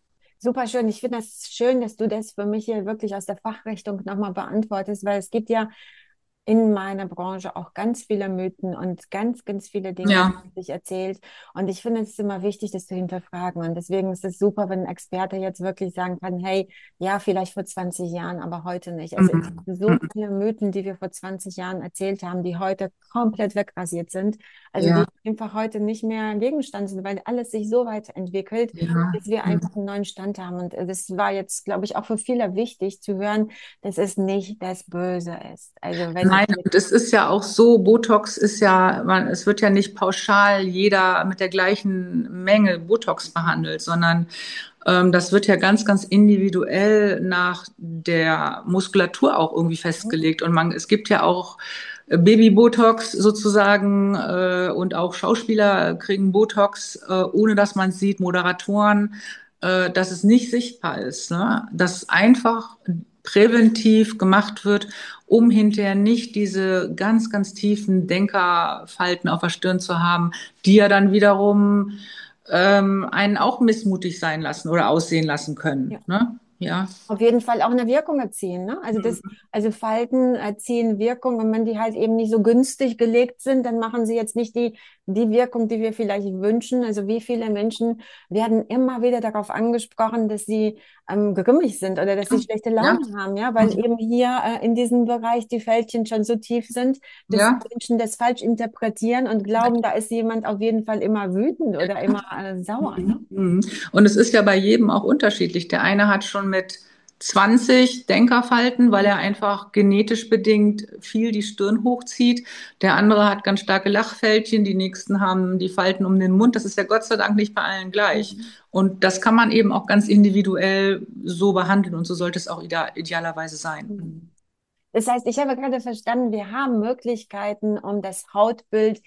Super schön. Ich finde das schön, dass du das für mich hier wirklich aus der Fachrichtung nochmal beantwortest, weil es gibt ja in meiner Branche auch ganz viele Mythen und ganz, ganz viele Dinge, Ja. die sich erzählt. Und ich finde es ist immer wichtig, das zu hinterfragen. Und deswegen ist es super, wenn ein Experte jetzt wirklich sagen kann, hey, ja, vielleicht vor zwanzig Jahren, aber heute nicht. Also es Mhm. gibt so Mhm. viele Mythen, die wir vor zwanzig Jahren erzählt haben, die heute komplett wegrasiert sind. Also die Ja, einfach heute nicht mehr Gegenstand sind, weil alles sich so weiterentwickelt, ja. dass wir einfach Mhm. einen neuen Stand haben. Und das war jetzt, glaube ich, auch für viele wichtig zu hören, dass es nicht das Böse ist. Also wenn es Nein, mit und es ist ja auch so, Botox ist ja, man, es wird ja nicht pauschal jeder mit der gleichen Menge Botox behandelt, sondern ähm, das wird ja ganz, ganz individuell nach der Muskulatur auch irgendwie festgelegt. Und man, es gibt ja auch äh, Baby-Botox sozusagen äh, und auch Schauspieler kriegen Botox, äh, ohne dass man es sieht, Moderatoren, äh, dass es nicht sichtbar ist, ne? Dass einfach präventiv gemacht wird, um hinterher nicht diese ganz, ganz tiefen Denkerfalten auf der Stirn zu haben, die ja dann wiederum ähm, einen auch missmutig sein lassen oder aussehen lassen können. ja, Ne? Ja. auf jeden Fall auch eine Wirkung erzielen, ne? Also das, also Falten erzielen Wirkung und wenn die halt eben nicht so günstig gelegt sind, dann machen sie jetzt nicht die, die Wirkung, die wir vielleicht wünschen. Also wie viele Menschen werden immer wieder darauf angesprochen, dass sie ähm, grimmig sind oder dass sie schlechte Ja. Laune haben, ja, weil eben hier äh, in diesem Bereich die Fältchen schon so tief sind, dass Ja. Menschen das falsch interpretieren und glauben, da ist jemand auf jeden Fall immer wütend oder immer äh, sauer, ne? Mhm. Und es ist ja bei jedem auch unterschiedlich. Der eine hat schon mit zwanzig Denkerfalten, weil er einfach genetisch bedingt viel die Stirn hochzieht. Der andere hat ganz starke Lachfältchen. Die nächsten haben die Falten um den Mund. Das ist ja Gott sei Dank nicht bei allen gleich. Mhm. Und das kann man eben auch ganz individuell so behandeln. Und so sollte es auch ide idealerweise sein. Mhm. Das heißt, ich habe gerade verstanden, wir haben Möglichkeiten, um das Hautbild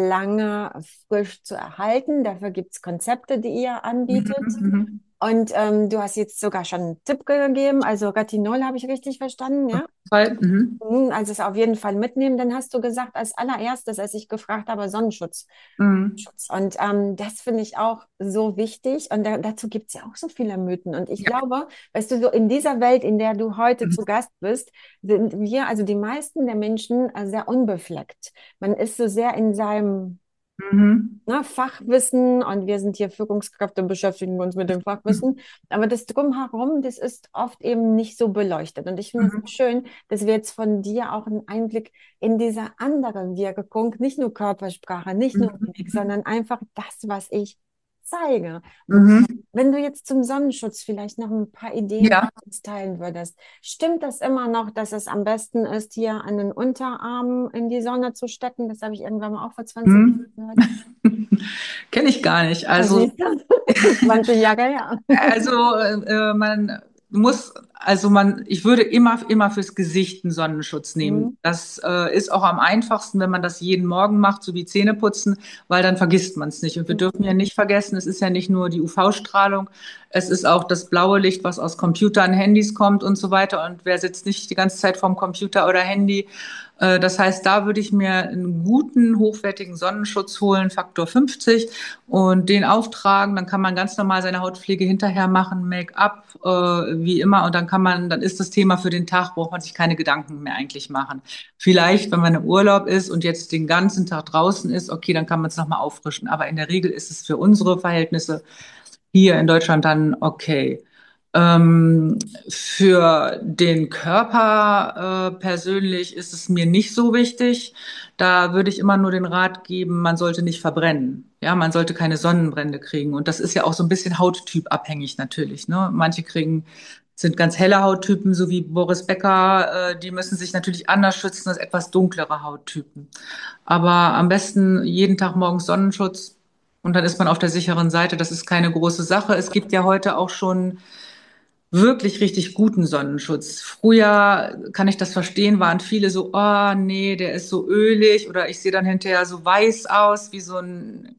lange frisch zu erhalten. Dafür gibt es Konzepte, die ihr Mhm. anbietet. Mhm. Und ähm, du hast jetzt sogar schon einen Tipp gegeben. Also Retinol habe ich richtig verstanden, ja? Fall. Mhm. Mhm, also es auf jeden Fall mitnehmen. Dann hast du gesagt, als allererstes, als ich gefragt habe, Sonnenschutz. Mhm. Schutz. Und ähm, das finde ich auch so wichtig. Und da, dazu gibt es ja auch so viele Mythen. Und ich Ja. glaube, weißt du, so in dieser Welt, in der du heute Mhm. zu Gast bist, sind wir, also die meisten der Menschen, äh, sehr unbefleckt. Man ist so sehr in seinem Mhm. ne, Fachwissen und wir sind hier Führungskräfte und beschäftigen uns mit dem Fachwissen. Aber das Drumherum, das ist oft eben nicht so beleuchtet. Und ich finde es Mhm. schön, dass wir jetzt von dir auch einen Einblick in diese andere Wirkung, nicht nur Körpersprache, nicht nur Mimik, Mhm. sondern einfach das, was ich zeige. Mhm. Wenn du jetzt zum Sonnenschutz vielleicht noch ein paar Ideen mit Ja. uns teilen würdest, stimmt das immer noch, dass es am besten ist, hier an den Unterarm in die Sonne zu stecken? Das habe ich irgendwann mal auch vor zwanzig Mhm. Jahren gehört. Kenne ich gar nicht. Da Also, siehst du, zwanzig Jahre her. also äh, man muss, also man, ich würde immer, immer fürs Gesicht einen Sonnenschutz nehmen. Mhm. Das äh, ist auch am einfachsten, wenn man das jeden Morgen macht, so wie Zähne putzen, weil dann vergisst man es nicht. Und wir dürfen ja nicht vergessen, es ist ja nicht nur die U V-Strahlung, es ist auch das blaue Licht, was aus Computern, Handys kommt und so weiter. Und wer sitzt nicht die ganze Zeit vorm Computer oder Handy? Äh, Das heißt, da würde ich mir einen guten, hochwertigen Sonnenschutz holen, Faktor fünfzig, und den auftragen. Dann kann man ganz normal seine Hautpflege hinterher machen, Make-up, äh, wie immer. Und dann kann man, dann ist das Thema für den Tag, braucht man sich keine Gedanken mehr eigentlich machen. Vielleicht, wenn man im Urlaub ist und jetzt den ganzen Tag draußen ist, okay, dann kann man es nochmal auffrischen. Aber in der Regel ist es für unsere Verhältnisse hier in Deutschland dann okay. Ähm, für den Körper äh, persönlich ist es mir nicht so wichtig. Da würde ich immer nur den Rat geben, man sollte nicht verbrennen. Ja, man sollte keine Sonnenbrände kriegen. Und das ist ja auch so ein bisschen hauttypabhängig natürlich, ne? Manche kriegen, sind ganz helle Hauttypen, so wie Boris Becker, äh, die müssen sich natürlich anders schützen als etwas dunklere Hauttypen. Aber am besten jeden Tag morgens Sonnenschutz und dann ist man auf der sicheren Seite. Das ist keine große Sache. Es gibt ja heute auch schon wirklich richtig guten Sonnenschutz. Früher, kann ich das verstehen, waren viele so, oh nee, der ist so ölig oder ich sehe dann hinterher so weiß aus wie so ein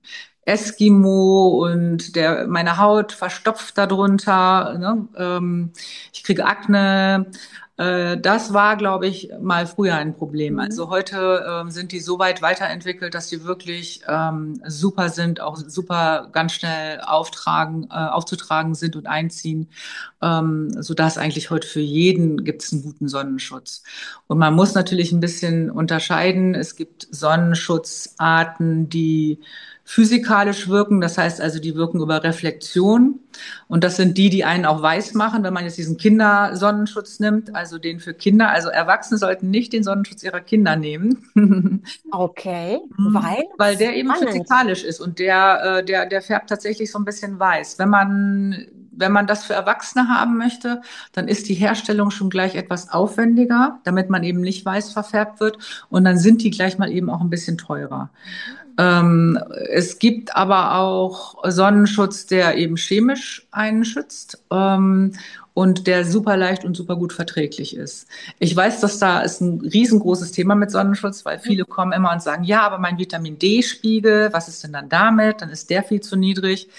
Eskimo und der, meine Haut verstopft darunter, ne? Ähm, ich kriege Akne. Äh, das war, glaube ich, mal früher ein Problem. Mhm. Also heute ähm, sind die so weit weiterentwickelt, dass die wirklich ähm, super sind, auch super ganz schnell auftragen, äh, aufzutragen sind und einziehen, ähm, sodass eigentlich heute für jeden gibt es einen guten Sonnenschutz. Und man muss natürlich ein bisschen unterscheiden. Es gibt Sonnenschutzarten, die physikalisch wirken, das heißt also, die wirken über Reflexion. Und das sind die, die einen auch weiß machen, wenn man jetzt diesen Kindersonnenschutz nimmt, also den für Kinder. Also Erwachsene sollten nicht den Sonnenschutz ihrer Kinder nehmen. Okay, weil Weil der eben spannend. physikalisch ist und der, äh, der, der färbt tatsächlich so ein bisschen weiß. Wenn man, wenn man das für Erwachsene haben möchte, dann ist die Herstellung schon gleich etwas aufwendiger, damit man eben nicht weiß verfärbt wird. Und dann sind die gleich mal eben auch ein bisschen teurer. Ähm, es gibt aber auch Sonnenschutz, der eben chemisch einen schützt. Ähm, und der super leicht und super gut verträglich ist. Ich weiß, dass da ist ein riesengroßes Thema mit Sonnenschutz, weil viele kommen immer und sagen, ja, aber mein Vitamin D-Spiegel, was ist denn dann damit? Dann ist der viel zu niedrig.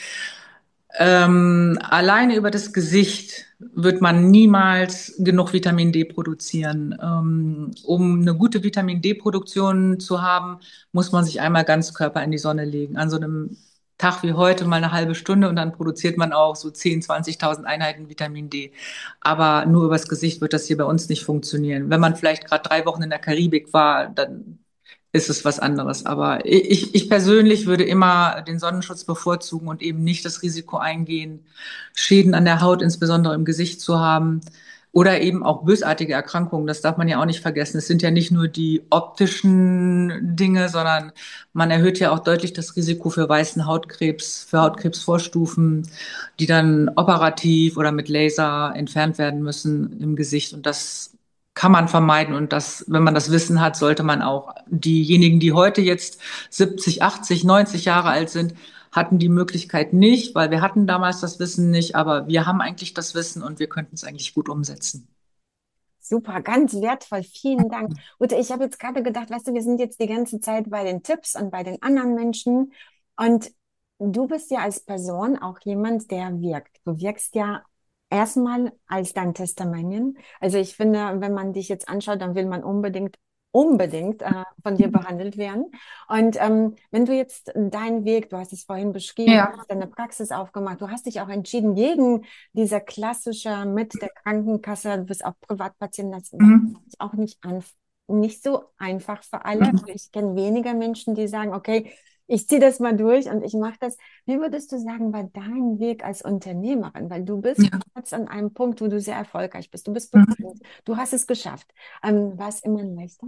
Ähm, alleine über das Gesicht wird man niemals genug Vitamin D produzieren. Ähm, um eine gute Vitamin D-Produktion zu haben, muss man sich einmal ganz Körper in die Sonne legen. An so einem Tag wie heute mal eine halbe Stunde und dann produziert man auch so zehntausend, zwanzigtausend Einheiten Vitamin D. Aber nur übers Gesicht wird das hier bei uns nicht funktionieren. Wenn man vielleicht gerade drei Wochen in der Karibik war, dann ist es was anderes. Aber ich, ich persönlich würde immer den Sonnenschutz bevorzugen und eben nicht das Risiko eingehen, Schäden an der Haut, insbesondere im Gesicht zu haben. Oder eben auch bösartige Erkrankungen. Das darf man ja auch nicht vergessen. Es sind ja nicht nur die optischen Dinge, sondern man erhöht ja auch deutlich das Risiko für weißen Hautkrebs, für Hautkrebsvorstufen, die dann operativ oder mit Laser entfernt werden müssen im Gesicht. Und das kann man vermeiden. Und das, wenn man das Wissen hat, sollte man auch diejenigen, die heute jetzt siebzig, achtzig, neunzig Jahre alt sind, hatten die Möglichkeit nicht, weil wir hatten damals das Wissen nicht, aber wir haben eigentlich das Wissen und wir könnten es eigentlich gut umsetzen. Super, ganz wertvoll. Vielen Dank. Ute, ich habe jetzt gerade gedacht, weißt du, wir sind jetzt die ganze Zeit bei den Tipps und bei den anderen Menschen. Und du bist ja als Person auch jemand, der wirkt. Du wirkst ja erstmal als dein Testamentium. Also ich finde, wenn man dich jetzt anschaut, dann will man unbedingt, unbedingt äh, von dir behandelt werden. Und ähm, wenn du jetzt deinen Weg, du hast es vorhin beschrieben, du Ja. hast deine Praxis aufgemacht, du hast dich auch entschieden, gegen dieser klassische mit der Krankenkasse, du bist auch Privatpatient, das war Mhm. auch nicht, an, nicht so einfach für alle. Mhm. Ich kenne weniger Menschen, die sagen, okay, ich ziehe das mal durch und ich mache das. Wie würdest du sagen, war dein Weg als Unternehmerin? Weil du bist Ja. jetzt an einem Punkt, wo du sehr erfolgreich bist. Du bist Mhm. bekannt. Du hast es geschafft. Ähm, war es immer leichter?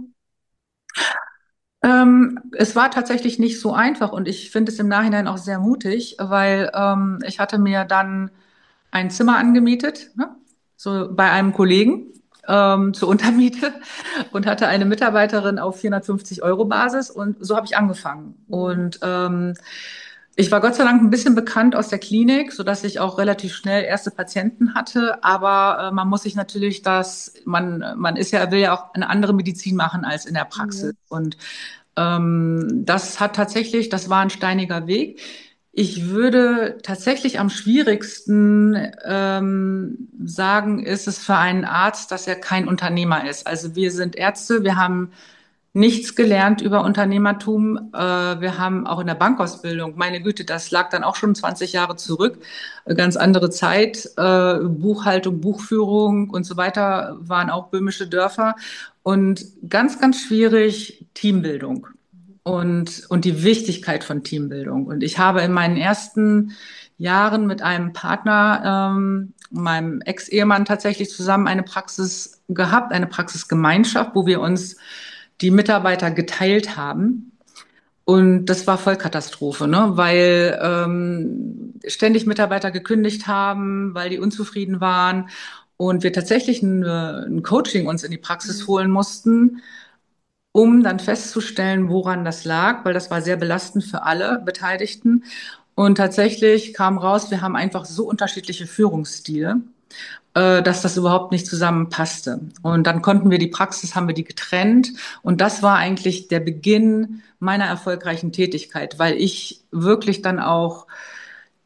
Ähm, es war tatsächlich nicht so einfach und ich finde es im Nachhinein auch sehr mutig, weil ähm, ich hatte mir dann ein Zimmer angemietet, ne? So bei einem Kollegen ähm, zur Untermiete und hatte eine Mitarbeiterin auf vierhundertfünfzig Euro Basis und so habe ich angefangen. Mhm. Und ähm, ich war Gott sei Dank ein bisschen bekannt aus der Klinik, so dass ich auch relativ schnell erste Patienten hatte. Aber äh, man muss sich natürlich das, man, man ist ja, will ja auch eine andere Medizin machen als in der Praxis. Mhm. Und ähm, das hat tatsächlich, das war ein steiniger Weg. Ich würde tatsächlich am schwierigsten ähm, sagen, ist es für einen Arzt, dass er kein Unternehmer ist. Also wir sind Ärzte, wir haben nichts gelernt über Unternehmertum. Äh, wir haben auch in der Bankausbildung, meine Güte, das lag dann auch schon zwanzig Jahre zurück, äh, ganz andere Zeit. Äh, Buchhaltung, Buchführung und so weiter waren auch böhmische Dörfer. Und ganz, ganz schwierig Teambildung und, und die Wichtigkeit von Teambildung. Und ich habe in meinen ersten Jahren mit einem Partner, ähm, meinem Ex-Ehemann tatsächlich zusammen eine Praxis gehabt, eine Praxisgemeinschaft, wo wir uns die Mitarbeiter geteilt haben. Und das war Vollkatastrophe, ne? Weil ähm, ständig Mitarbeiter gekündigt haben, weil die unzufrieden waren. Und wir tatsächlich ein, ein Coaching uns in die Praxis Mhm. holen mussten, um dann festzustellen, woran das lag, weil das war sehr belastend für alle Beteiligten. Und tatsächlich kam raus, wir haben einfach so unterschiedliche Führungsstile, äh, dass das überhaupt nicht zusammenpasste. Und dann konnten wir die Praxis, haben wir die getrennt. Und das war eigentlich der Beginn meiner erfolgreichen Tätigkeit, weil ich wirklich dann auch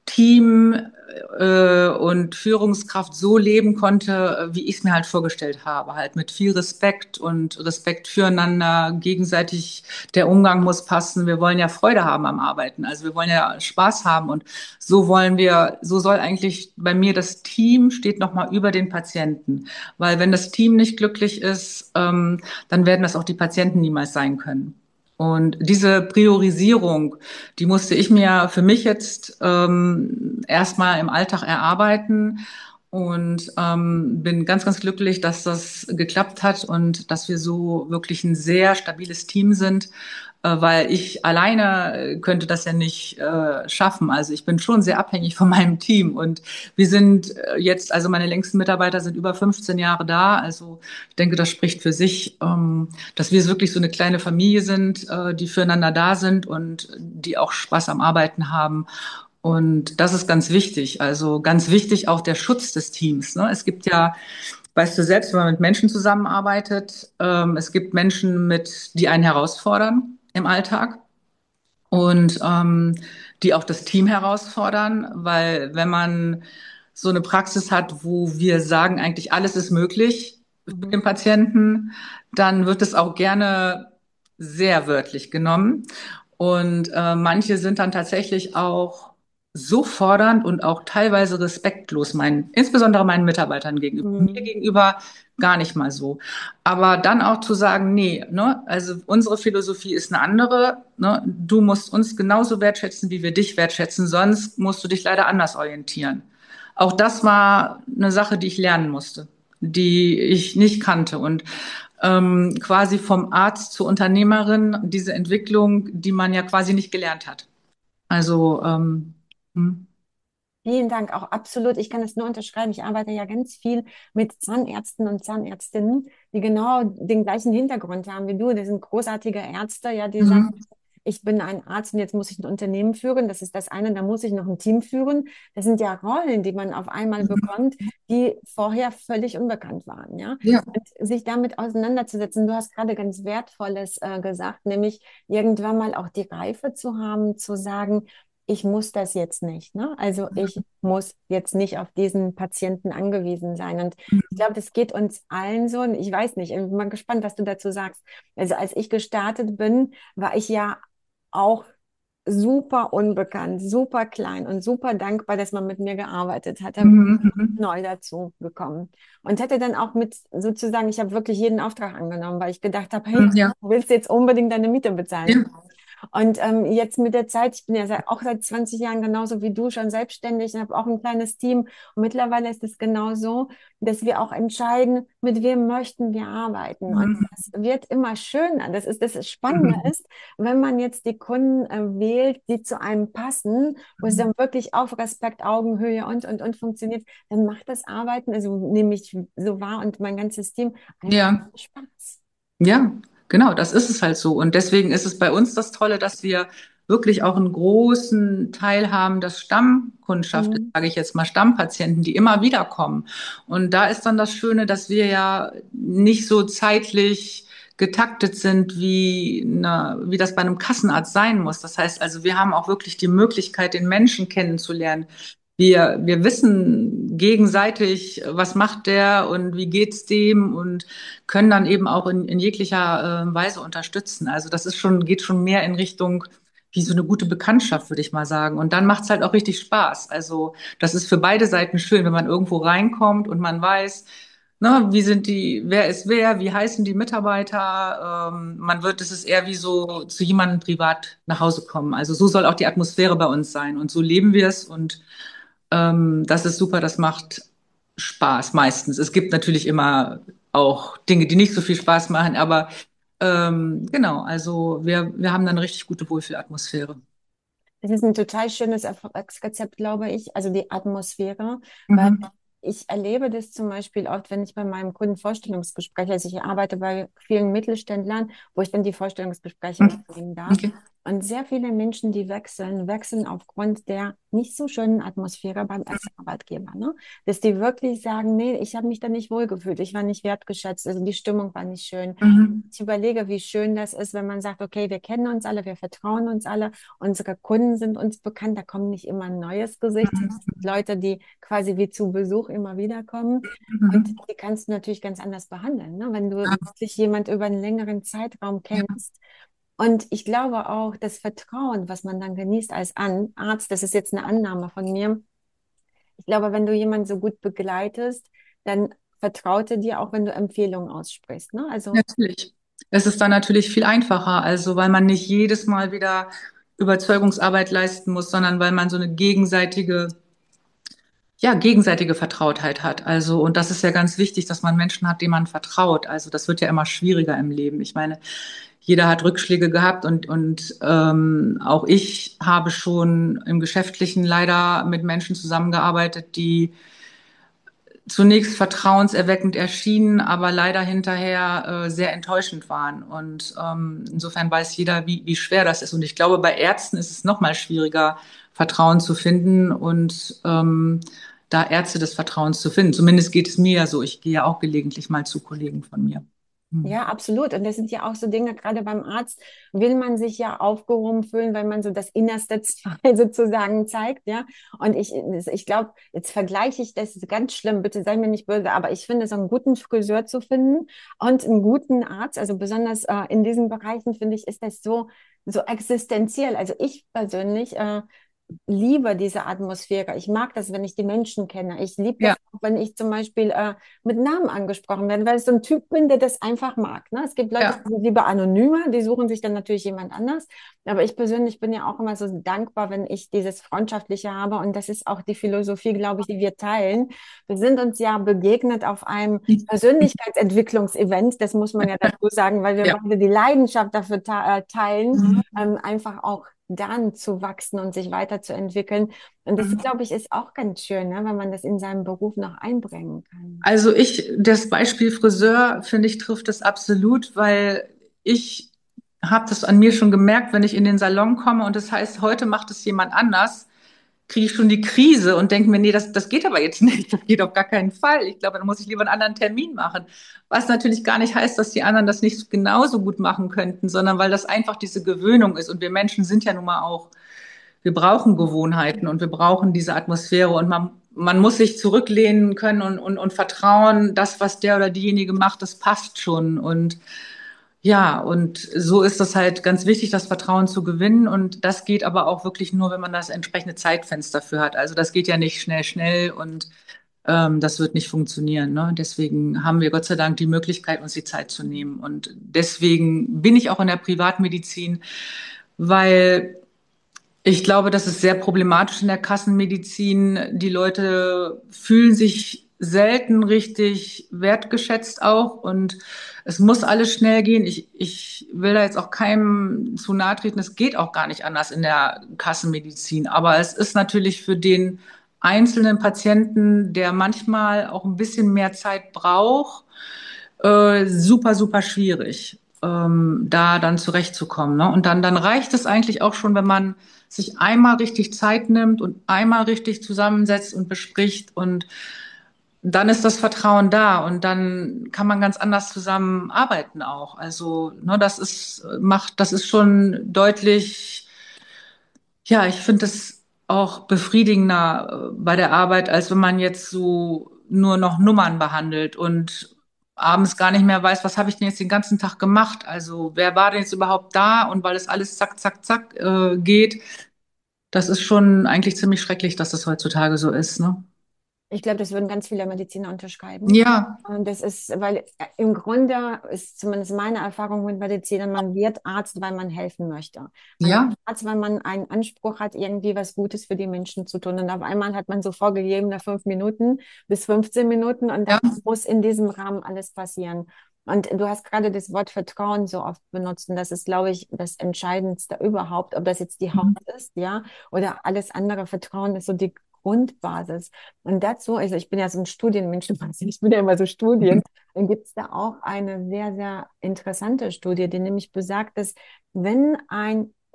Team äh, und Führungskraft so leben konnte, wie ich es mir halt vorgestellt habe. Halt mit viel Respekt und Respekt füreinander, gegenseitig der Umgang muss passen. Wir wollen ja Freude haben am Arbeiten. Also wir wollen ja Spaß haben und so wollen wir, so soll eigentlich bei mir das Team steht nochmal über den Patienten. Weil wenn das Team nicht glücklich ist, ähm, dann werden das auch die Patienten niemals sein können. Und diese Priorisierung, die musste ich mir für mich jetzt ähm, erstmal im Alltag erarbeiten und ähm, bin ganz, ganz glücklich, dass das geklappt hat und dass wir so wirklich ein sehr stabiles Team sind, äh, weil ich alleine äh, könnte das ja nicht äh, schaffen. Also ich bin schon sehr abhängig von meinem Team und wir sind äh, jetzt, also meine längsten Mitarbeiter sind über fünfzehn Jahre da. Also ich denke, das spricht für sich, ähm, dass wir wirklich so eine kleine Familie sind, äh, die füreinander da sind und die auch Spaß am Arbeiten haben. Und das ist ganz wichtig. Also ganz wichtig auch der Schutz des Teams. Ne? Es gibt ja, weißt du selbst, wenn man mit Menschen zusammenarbeitet, ähm, es gibt Menschen mit, die einen herausfordern im Alltag und ähm, die auch das Team herausfordern, weil wenn man so eine Praxis hat, wo wir sagen, eigentlich alles ist möglich für Mhm. den Patienten, dann wird es auch gerne sehr wörtlich genommen. Und äh, manche sind dann tatsächlich auch so fordernd und auch teilweise respektlos, meinen, insbesondere meinen Mitarbeitern gegenüber. Mir Mhm. gegenüber gar nicht mal so. Aber dann auch zu sagen, nee, ne, also unsere Philosophie ist eine andere, ne, du musst uns genauso wertschätzen, wie wir dich wertschätzen, sonst musst du dich leider anders orientieren. Auch das war eine Sache, die ich lernen musste, die ich nicht kannte und ähm, quasi vom Arzt zur Unternehmerin, diese Entwicklung, die man ja quasi nicht gelernt hat. Also, ähm, hm, Vielen Dank, auch absolut. Ich kann es nur unterschreiben. Ich arbeite ja ganz viel mit Zahnärzten und Zahnärztinnen, die genau den gleichen Hintergrund haben wie du. Das sind großartige Ärzte, ja, die sagen, mhm, ich bin ein Arzt und jetzt muss ich ein Unternehmen führen. Das ist das eine, da muss ich noch ein Team führen. Das sind ja Rollen, die man auf einmal bekommt, die vorher völlig unbekannt waren, ja. ja, Und sich damit auseinanderzusetzen. Du hast gerade ganz Wertvolles äh, gesagt, nämlich irgendwann mal auch die Reife zu haben, zu sagen, ich muss das jetzt nicht, ne? Also ich muss jetzt nicht auf diesen Patienten angewiesen sein. Und ich glaube, das geht uns allen so. Und ich weiß nicht, ich bin mal gespannt, was du dazu sagst. Also als ich gestartet bin, war ich ja auch super unbekannt, super klein und super dankbar, dass man mit mir gearbeitet hat. Da bin mhm, ich mhm, neu dazu gekommen und hätte dann auch mit sozusagen, ich habe wirklich jeden Auftrag angenommen, weil ich gedacht habe, hey, mhm, ja, du willst jetzt unbedingt deine Miete bezahlen. ja, Und ähm, jetzt mit der Zeit, ich bin ja seit, auch seit zwanzig Jahren genauso wie du schon selbstständig und habe auch ein kleines Team. Und mittlerweile ist es genau so, dass wir auch entscheiden, mit wem möchten wir arbeiten. Und mhm, das wird immer schöner. Das ist das Spannende mhm, ist, wenn man jetzt die Kunden äh, wählt, die zu einem passen, wo es dann wirklich auf Respekt, Augenhöhe und, und, und funktioniert, dann macht das Arbeiten, also nehme ich so wahr und mein ganzes Team einfach ja. Spaß. Ja, genau, das ist es halt so. Und deswegen ist es bei uns das Tolle, dass wir wirklich auch einen großen Teil haben, das Stammkundschaft ist, Mhm. sage ich jetzt mal, Stammpatienten, die immer wieder kommen. Und da ist dann das Schöne, dass wir ja nicht so zeitlich getaktet sind, wie, eine, wie das bei einem Kassenarzt sein muss. Das heißt also, wir haben auch wirklich die Möglichkeit, den Menschen kennenzulernen. Wir, wir wissen gegenseitig, was macht der und wie geht's dem und können dann eben auch in, in jeglicher äh, Weise unterstützen. Also das ist schon, geht schon mehr in Richtung wie so eine gute Bekanntschaft, würde ich mal sagen. Und dann macht's halt auch richtig Spaß. Also das ist für beide Seiten schön, wenn man irgendwo reinkommt und man weiß, ne, wie sind die, wer ist wer, wie heißen die Mitarbeiter. Ähm, man wird, es ist eher wie so zu jemandem privat nach Hause kommen. Also so soll auch die Atmosphäre bei uns sein. Und so leben wir es und ähm, das ist super, das macht Spaß meistens. Es gibt natürlich immer auch Dinge, die nicht so viel Spaß machen, aber ähm, genau, also wir, wir haben dann eine richtig gute Wohlfühlatmosphäre. Das ist ein total schönes Erfolgsrezept, glaube ich, also die Atmosphäre, weil Mhm. ich erlebe das zum Beispiel oft, wenn ich bei meinem Kundenvorstellungsgespräch, also ich arbeite bei vielen Mittelständlern, wo ich dann die Vorstellungsgespräche Mhm. übernehmen darf. Okay. Und sehr viele Menschen, die wechseln, wechseln aufgrund der nicht so schönen Atmosphäre beim Ex-Arbeitgeber, ne? Dass die wirklich sagen, nee, ich habe mich da nicht wohlgefühlt, ich war nicht wertgeschätzt, also die Stimmung war nicht schön. Mhm. Ich überlege, wie schön das ist, wenn man sagt, okay, wir kennen uns alle, wir vertrauen uns alle, unsere Kunden sind uns bekannt, da kommt nicht immer ein neues Gesicht, sondern es gibt Leute, die quasi wie zu Besuch immer wieder kommen. Und Mhm. die kannst du natürlich ganz anders behandeln, ne? Wenn du Ja, wirklich jemand über einen längeren Zeitraum ja, kennst. Und ich glaube auch, das Vertrauen, was man dann genießt als An Arzt, das ist jetzt eine Annahme von mir. Ich glaube, wenn du jemanden so gut begleitest, dann vertraut er dir auch, wenn du Empfehlungen aussprichst, ne? Also, natürlich. Es ist dann natürlich viel einfacher, also weil man nicht jedes Mal wieder Überzeugungsarbeit leisten muss, sondern weil man so eine gegenseitige, ja, gegenseitige Vertrautheit hat. Also, und das ist ja ganz wichtig, dass man Menschen hat, denen man vertraut. Also, das wird ja immer schwieriger im Leben. Ich meine, jeder hat Rückschläge gehabt und, und ähm, auch ich habe schon im Geschäftlichen leider mit Menschen zusammengearbeitet, die zunächst vertrauenserweckend erschienen, aber leider hinterher äh, sehr enttäuschend waren. Und ähm, insofern weiß jeder, wie, wie schwer das ist. Und ich glaube, bei Ärzten ist es noch mal schwieriger, Vertrauen zu finden und ähm, da Ärzte des Vertrauens zu finden. Zumindest geht es mir ja so. Ich gehe ja auch gelegentlich mal zu Kollegen von mir. Hm. ja, absolut. Und das sind ja auch so Dinge, gerade beim Arzt will man sich ja aufgehoben fühlen, weil man so das innerste Zwei sozusagen zeigt, ja. Und ich, ich glaube, jetzt vergleiche ich das ganz schlimm, bitte sei mir nicht böse, aber ich finde, so einen guten Friseur zu finden und einen guten Arzt, also besonders äh, in diesen Bereichen, finde ich, ist das so, so existenziell. Also ich persönlich, äh, liebe diese Atmosphäre. Ich mag das, wenn ich die Menschen kenne. Ich liebe das Ja, auch, wenn ich zum Beispiel äh, mit Namen angesprochen werde, weil ich so ein Typ bin, der das einfach mag. Ne? Es gibt Leute, ja. die sind lieber anonymer, die suchen sich dann natürlich jemand anders. Aber ich persönlich bin ja auch immer so dankbar, wenn ich dieses Freundschaftliche habe. Und das ist auch die Philosophie, glaube ich, die wir teilen. Wir sind uns ja begegnet auf einem Persönlichkeitsentwicklungsevent, das muss man ja dazu sagen, weil wir Ja. beide die Leidenschaft dafür te äh, teilen, Mhm. ähm, einfach auch dann zu wachsen und sich weiterzuentwickeln. Und das, Mhm. glaube ich, ist auch ganz schön, ne, wenn man das in seinem Beruf noch einbringen kann. Also ich, das Beispiel Friseur, finde ich, trifft es absolut, weil ich habe das an mir schon gemerkt, wenn ich in den Salon komme und das heißt, heute macht es jemand anders, kriege ich schon die Krise und denke mir, nee, das, das geht aber jetzt nicht, das geht auf gar keinen Fall. Ich glaube, dann muss ich lieber einen anderen Termin machen. Was natürlich gar nicht heißt, dass die anderen das nicht genauso gut machen könnten, sondern weil das einfach diese Gewöhnung ist und wir Menschen sind ja nun mal auch, wir brauchen Gewohnheiten und wir brauchen diese Atmosphäre und man, man muss sich zurücklehnen können und, und, und vertrauen, das, was der oder diejenige macht, das passt schon. Und ja, und so ist das halt ganz wichtig, das Vertrauen zu gewinnen. Und das geht aber auch wirklich nur, wenn man das entsprechende Zeitfenster für hat. Also das geht ja nicht schnell, schnell und ähm, das wird nicht funktionieren. Ne? Deswegen haben wir Gott sei Dank die Möglichkeit, uns die Zeit zu nehmen. Und deswegen bin ich auch in der Privatmedizin, weil ich glaube, das ist sehr problematisch in der Kassenmedizin. Die Leute fühlen sich selten richtig wertgeschätzt auch und es muss alles schnell gehen. Ich, ich will da jetzt auch keinem zu nahe treten. Es geht auch gar nicht anders in der Kassenmedizin. Aber es ist natürlich für den einzelnen Patienten, der manchmal auch ein bisschen mehr Zeit braucht, äh, super, super schwierig, ähm, da dann zurechtzukommen. Ne? Und dann, dann reicht es eigentlich auch schon, wenn man sich einmal richtig Zeit nimmt und einmal richtig zusammensetzt und bespricht und dann ist das Vertrauen da und dann kann man ganz anders zusammenarbeiten auch. Also, ne, das ist, macht, das ist schon deutlich, ja, ich finde es auch befriedigender äh, bei der Arbeit, als wenn man jetzt so nur noch Nummern behandelt und abends gar nicht mehr weiß, was habe ich denn jetzt den ganzen Tag gemacht? Also, wer war denn jetzt überhaupt da? Und weil es alles zack, zack, zack äh, geht, das ist schon eigentlich ziemlich schrecklich, dass das heutzutage so ist, ne? Ich glaube, das würden ganz viele Mediziner unterschreiben. Ja, Und das ist, weil äh, im Grunde ist zumindest meine Erfahrung mit Medizinern, man wird Arzt, weil man helfen möchte. Man wird ja, Arzt, weil man einen Anspruch hat, irgendwie was Gutes für die Menschen zu tun. Und auf einmal hat man so vorgegebene fünf Minuten bis fünfzehn Minuten und dann ja. muss in diesem Rahmen alles passieren. Und du hast gerade das Wort Vertrauen so oft benutzt. Und das ist, glaube ich, das Entscheidendste überhaupt, ob das jetzt die Haut Mhm. ist, ja, oder alles andere. Vertrauen ist so die Grundbasis. Und dazu, also ich bin ja so ein Studienmensch, du weißt ja, ich bin ja immer so Studien, dann gibt es da auch eine sehr, sehr interessante Studie, die nämlich besagt, dass wenn ein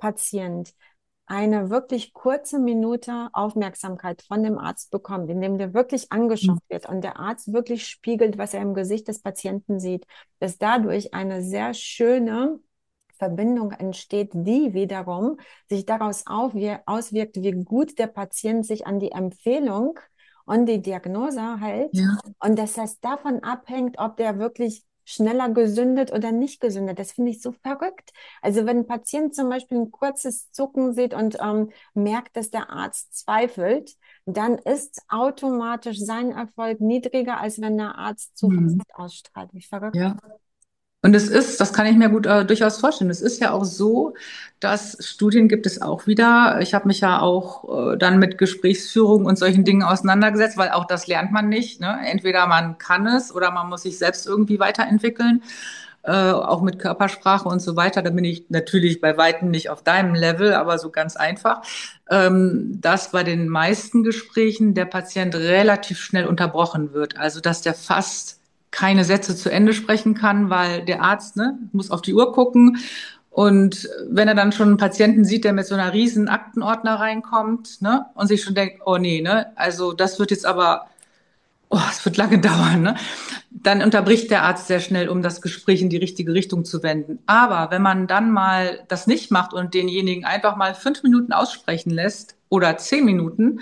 Patient eine wirklich kurze Minute Aufmerksamkeit von dem Arzt bekommt, indem der wirklich angeschaut wird und der Arzt wirklich spiegelt, was er im Gesicht des Patienten sieht, dass dadurch eine sehr schöne Verbindung entsteht, die wiederum sich daraus auswirkt, wie gut der Patient sich an die Empfehlung und die Diagnose hält. Ja. Und dass das davon abhängt, ob der wirklich schneller gesündet oder nicht gesündet. Das finde ich so verrückt. Also wenn ein Patient zum Beispiel ein kurzes Zucken sieht und ähm, merkt, dass der Arzt zweifelt, dann ist automatisch sein Erfolg niedriger, als wenn der Arzt Zuversicht Mhm. ausstrahlt. Wie verrückt. Ja. Und es ist, das kann ich mir gut äh, durchaus vorstellen. Es ist ja auch so, dass Studien gibt es auch wieder. Ich habe mich ja auch äh, dann mit Gesprächsführung und solchen Dingen auseinandergesetzt, weil auch das lernt man nicht. Ne? Entweder man kann es oder man muss sich selbst irgendwie weiterentwickeln, äh, auch mit Körpersprache und so weiter. Da bin ich natürlich bei Weitem nicht auf deinem Level, aber so ganz einfach, ähm, dass bei den meisten Gesprächen der Patient relativ schnell unterbrochen wird. Also dass der fast keine Sätze zu Ende sprechen kann, weil der Arzt, ne, muss auf die Uhr gucken. Und wenn er dann schon einen Patienten sieht, der mit so einer riesen Aktenordner reinkommt, ne, und sich schon denkt, oh nee, ne, also das wird jetzt aber, oh, es wird lange dauern, ne, dann unterbricht der Arzt sehr schnell, um das Gespräch in die richtige Richtung zu wenden. Aber wenn man dann mal das nicht macht und denjenigen einfach mal fünf Minuten aussprechen lässt oder zehn Minuten,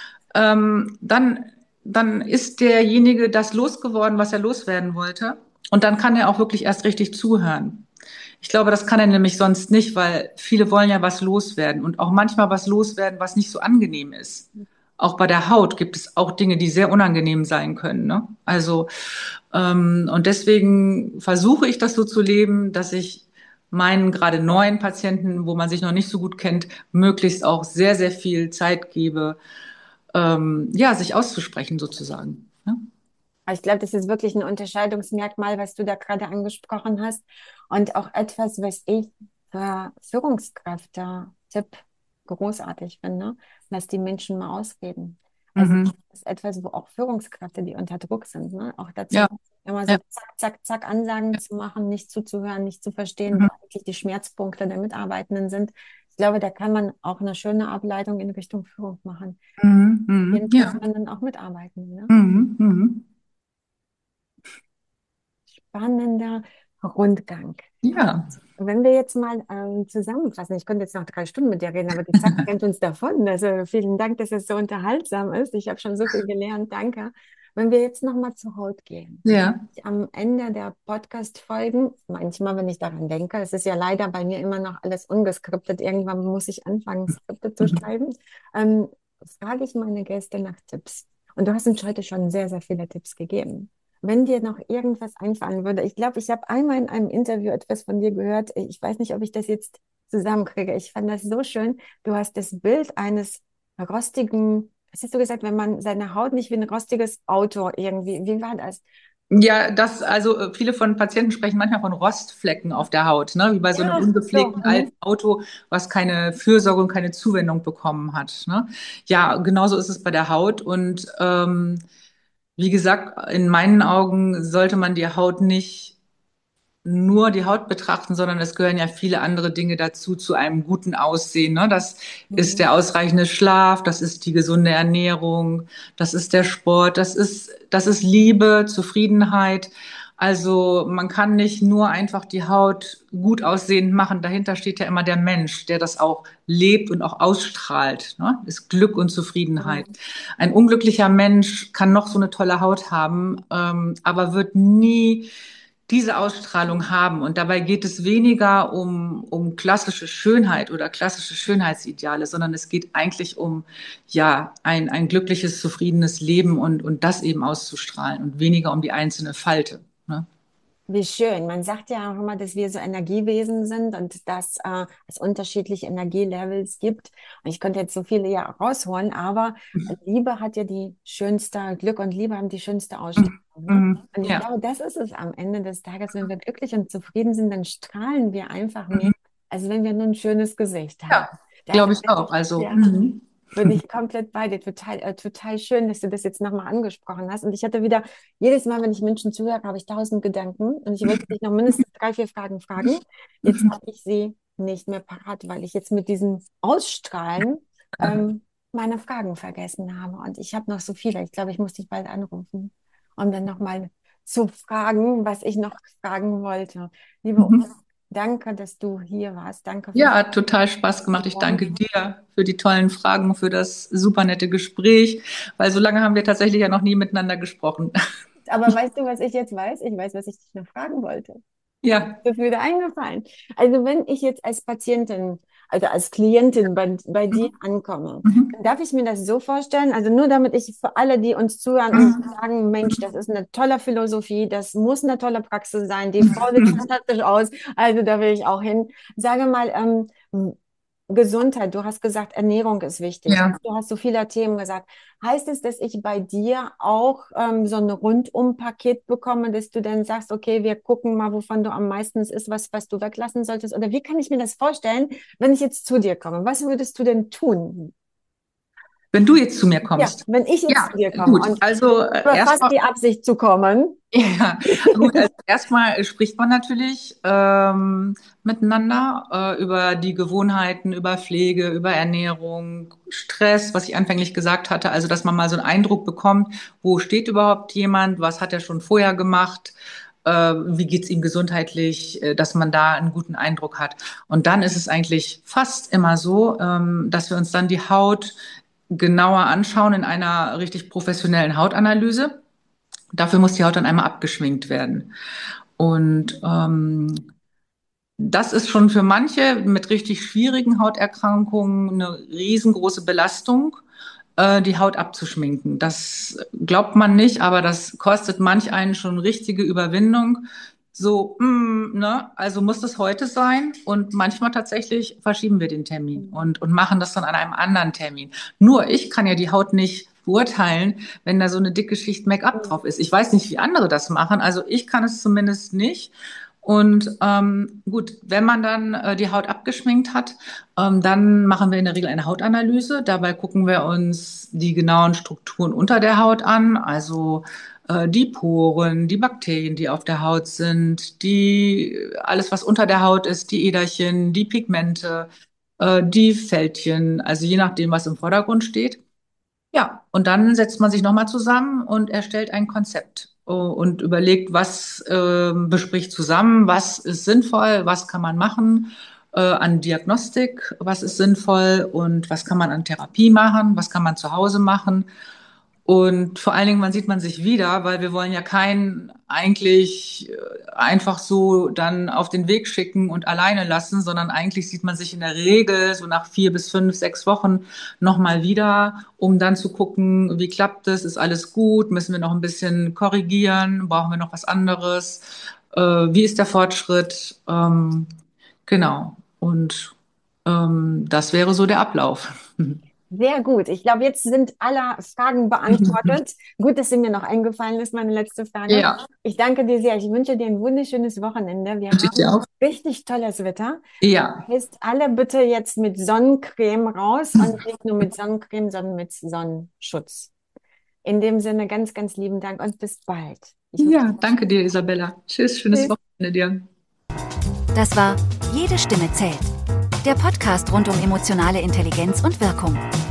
ähm, dann, dann ist derjenige das losgeworden, was er loswerden wollte. Und dann kann er auch wirklich erst richtig zuhören. Ich glaube, das kann er nämlich sonst nicht, weil viele wollen ja was loswerden und auch manchmal was loswerden, was nicht so angenehm ist. Auch bei der Haut gibt es auch Dinge, die sehr unangenehm sein können. Ne? Also, ähm, und deswegen versuche ich das so zu leben, dass ich meinen gerade neuen Patienten, wo man sich noch nicht so gut kennt, möglichst auch sehr, sehr viel Zeit gebe, ähm, ja, sich auszusprechen sozusagen. Ne? Ich glaube, das ist wirklich ein Unterscheidungsmerkmal, was du da gerade angesprochen hast. Und auch etwas, was ich für Führungskräfte-Tipp großartig finde, dass die Menschen mal ausreden. Also Mhm. das ist etwas, wo auch Führungskräfte, die unter Druck sind, ne, auch dazu Ja, immer so ja. zack, zack, zack Ansagen zu machen, nicht zuzuhören, nicht zu verstehen, wo Mhm. eigentlich die Schmerzpunkte der Mitarbeitenden sind. Ich glaube, da kann man auch eine schöne Ableitung in Richtung Führung machen. Mhm. Mhm. Den Ja. Personen dann auch mitarbeiten, ne? Mhm. Mhm. Spannender Rundgang. Ja. Wenn wir jetzt mal ähm, zusammenfassen, ich könnte jetzt noch drei Stunden mit dir reden, aber die Zeit rennt uns davon. Also vielen Dank, dass es so unterhaltsam ist. Ich habe schon so viel gelernt. Danke. Wenn wir jetzt noch mal zur Haut gehen. Ja. Am Ende der Podcast-Folgen, manchmal, wenn ich daran denke, es ist ja leider bei mir immer noch alles ungeskriptet. Irgendwann muss ich anfangen, Skripte zu Mhm. schreiben. Ähm, frage ich meine Gäste nach Tipps. Und du hast uns heute schon sehr, sehr viele Tipps gegeben. Wenn dir noch irgendwas einfallen würde, ich glaube, ich habe einmal in einem Interview etwas von dir gehört. Ich weiß nicht, ob ich das jetzt zusammenkriege. Ich fand das so schön. Du hast das Bild eines rostigen, was hast du gesagt, wenn man seine Haut nicht wie ein rostiges Auto irgendwie, wie war das? Ja, das, also äh, viele von Patienten sprechen manchmal von Rostflecken auf der Haut, ne? Wie bei so einem Ja, so. ungepflegten Mhm. alten Auto, was keine Fürsorge und keine Zuwendung bekommen hat. Ne? Ja, genauso ist es bei der Haut. Und ähm, wie gesagt, in meinen Augen sollte man die Haut nicht nur die Haut betrachten, sondern es gehören ja viele andere Dinge dazu, zu einem guten Aussehen. Ne? Das ist Mhm. der ausreichende Schlaf, das ist die gesunde Ernährung, das ist der Sport, das ist, das ist Liebe, Zufriedenheit. Also man kann nicht nur einfach die Haut gut aussehend machen. Dahinter steht ja immer der Mensch, der das auch lebt und auch ausstrahlt. Ne? Ist Glück und Zufriedenheit. Mhm. Ein unglücklicher Mensch kann noch so eine tolle Haut haben, ähm, aber wird nie diese Ausstrahlung haben. Und dabei geht es weniger um, um klassische Schönheit oder klassische Schönheitsideale, sondern es geht eigentlich um, ja, ein, ein glückliches, zufriedenes Leben und, und das eben auszustrahlen und weniger um die einzelne Falte. Ne? Wie schön. Man sagt ja auch immer, dass wir so Energiewesen sind und dass äh, es unterschiedliche Energielevels gibt. Und ich könnte jetzt so viele ja rausholen, aber Liebe hat ja die schönste, Glück und Liebe haben die schönste Ausstrahlung. Ne? Mhm. Und ich Ja. glaube, das ist es am Ende des Tages. Wenn wir glücklich und zufrieden sind, dann strahlen wir einfach mehr, Mhm. als wenn wir nur ein schönes Gesicht haben. Ja, Daher glaube ich bin auch. ich, Also, ja. mhm. Bin ich komplett bei dir. Total, äh, total schön, dass du das jetzt nochmal angesprochen hast. Und ich hatte wieder, jedes Mal, wenn ich Menschen zuhöre, habe ich tausend Gedanken. Und ich wollte dich noch mindestens drei, vier Fragen fragen. Jetzt habe ich sie nicht mehr parat, weil ich jetzt mit diesem Ausstrahlen ähm, meine Fragen vergessen habe. Und ich habe noch so viele. Ich glaube, ich muss dich bald anrufen, um dann nochmal zu fragen, was ich noch fragen wollte. Liebe Ute, Mhm. danke, dass du hier warst. Danke für Ja, hat total Spaß gemacht. Ich danke dir für die tollen Fragen, für das super nette Gespräch, weil so lange haben wir tatsächlich ja noch nie miteinander gesprochen. Aber weißt du, was ich jetzt weiß? Ich weiß, was ich dich noch fragen wollte. Ja. Das ist wieder eingefallen. Also wenn ich jetzt als Patientin, also als Klientin bei, bei dir Mhm. ankomme, Mhm. dann darf ich mir das so vorstellen, also nur damit ich für alle, die uns zuhören und Mhm. sagen, Mensch, das ist eine tolle Philosophie, das muss eine tolle Praxis sein, die Frau sieht Mhm. fantastisch aus, also da will ich auch hin. Sage mal, ähm, Gesundheit, du hast gesagt, Ernährung ist wichtig. Ja. Du hast so viele Themen gesagt. Heißt es, dass ich bei dir auch ähm, so ein Rundum-Paket bekomme, dass du dann sagst, okay, wir gucken mal, wovon du am meisten ist, was, was du weglassen solltest? Oder wie kann ich mir das vorstellen, wenn ich jetzt zu dir komme? Was würdest du denn tun? Wenn du jetzt zu mir Ja, kommst. wenn ich jetzt Ja, zu dir komme gut. und Also äh, befasst erstmal, die Absicht zu kommen. ja, gut. Also erstmal spricht man natürlich ähm, miteinander äh, über die Gewohnheiten, über Pflege, über Ernährung, Stress, was ich anfänglich gesagt hatte. Also, dass man mal so einen Eindruck bekommt, wo steht überhaupt jemand, was hat er schon vorher gemacht, äh, wie geht's ihm gesundheitlich, äh, dass man da einen guten Eindruck hat. Und dann ist es eigentlich fast immer so, ähm, dass wir uns dann die Haut genauer anschauen in einer richtig professionellen Hautanalyse. Dafür muss die Haut dann einmal abgeschminkt werden. Und ähm, das ist schon für manche mit richtig schwierigen Hauterkrankungen eine riesengroße Belastung, äh, die Haut abzuschminken. Das glaubt man nicht, aber das kostet manch einen schon richtige Überwindung. So, mm, ne, also muss das heute sein? Und manchmal tatsächlich verschieben wir den Termin und, und machen das dann an einem anderen Termin. Nur ich kann ja die Haut nicht beurteilen, wenn da so eine dicke Schicht Make-up drauf ist. Ich weiß nicht, wie andere das machen. Also ich kann es zumindest nicht. Und ähm, gut, wenn man dann äh, die Haut abgeschminkt hat, ähm, dann machen wir in der Regel eine Hautanalyse. Dabei gucken wir uns die genauen Strukturen unter der Haut an, also äh, die Poren, die Bakterien, die auf der Haut sind, die alles, was unter der Haut ist, die Äderchen, die Pigmente, äh, die Fältchen, also je nachdem, was im Vordergrund steht. Ja, und dann setzt man sich nochmal zusammen und erstellt ein Konzept äh, und überlegt, was äh, bespricht zusammen, was ist sinnvoll, was kann man machen äh, an Diagnostik, was ist sinnvoll und was kann man an Therapie machen, was kann man zu Hause machen. Und vor allen Dingen, wann sieht man sich wieder, weil wir wollen ja keinen eigentlich äh, einfach so dann auf den Weg schicken und alleine lassen, sondern eigentlich sieht man sich in der Regel so nach vier bis fünf, sechs Wochen nochmal wieder, um dann zu gucken, wie klappt es, ist alles gut, müssen wir noch ein bisschen korrigieren, brauchen wir noch was anderes, äh, wie ist der Fortschritt, ähm, genau. Und ähm, das wäre so der Ablauf. Sehr gut. Ich glaube, jetzt sind alle Fragen beantwortet. Gut, dass sie mir noch eingefallen ist, meine letzte Frage. Ja, Ich danke dir sehr. Ich wünsche dir ein wunderschönes Wochenende. Wir wünsche ich dir haben auch. richtig tolles Wetter. Ja. Heißt, alle bitte jetzt mit Sonnencreme raus und nicht nur mit Sonnencreme, sondern mit Sonnenschutz. In dem Sinne ganz, ganz lieben Dank und bis bald. Ich wünsche Ja, danke dir, Isabella. Tschüss, schönes Tschüss. Wochenende dir. Das war Jede Stimme zählt. Der Podcast rund um emotionale Intelligenz und Wirkung.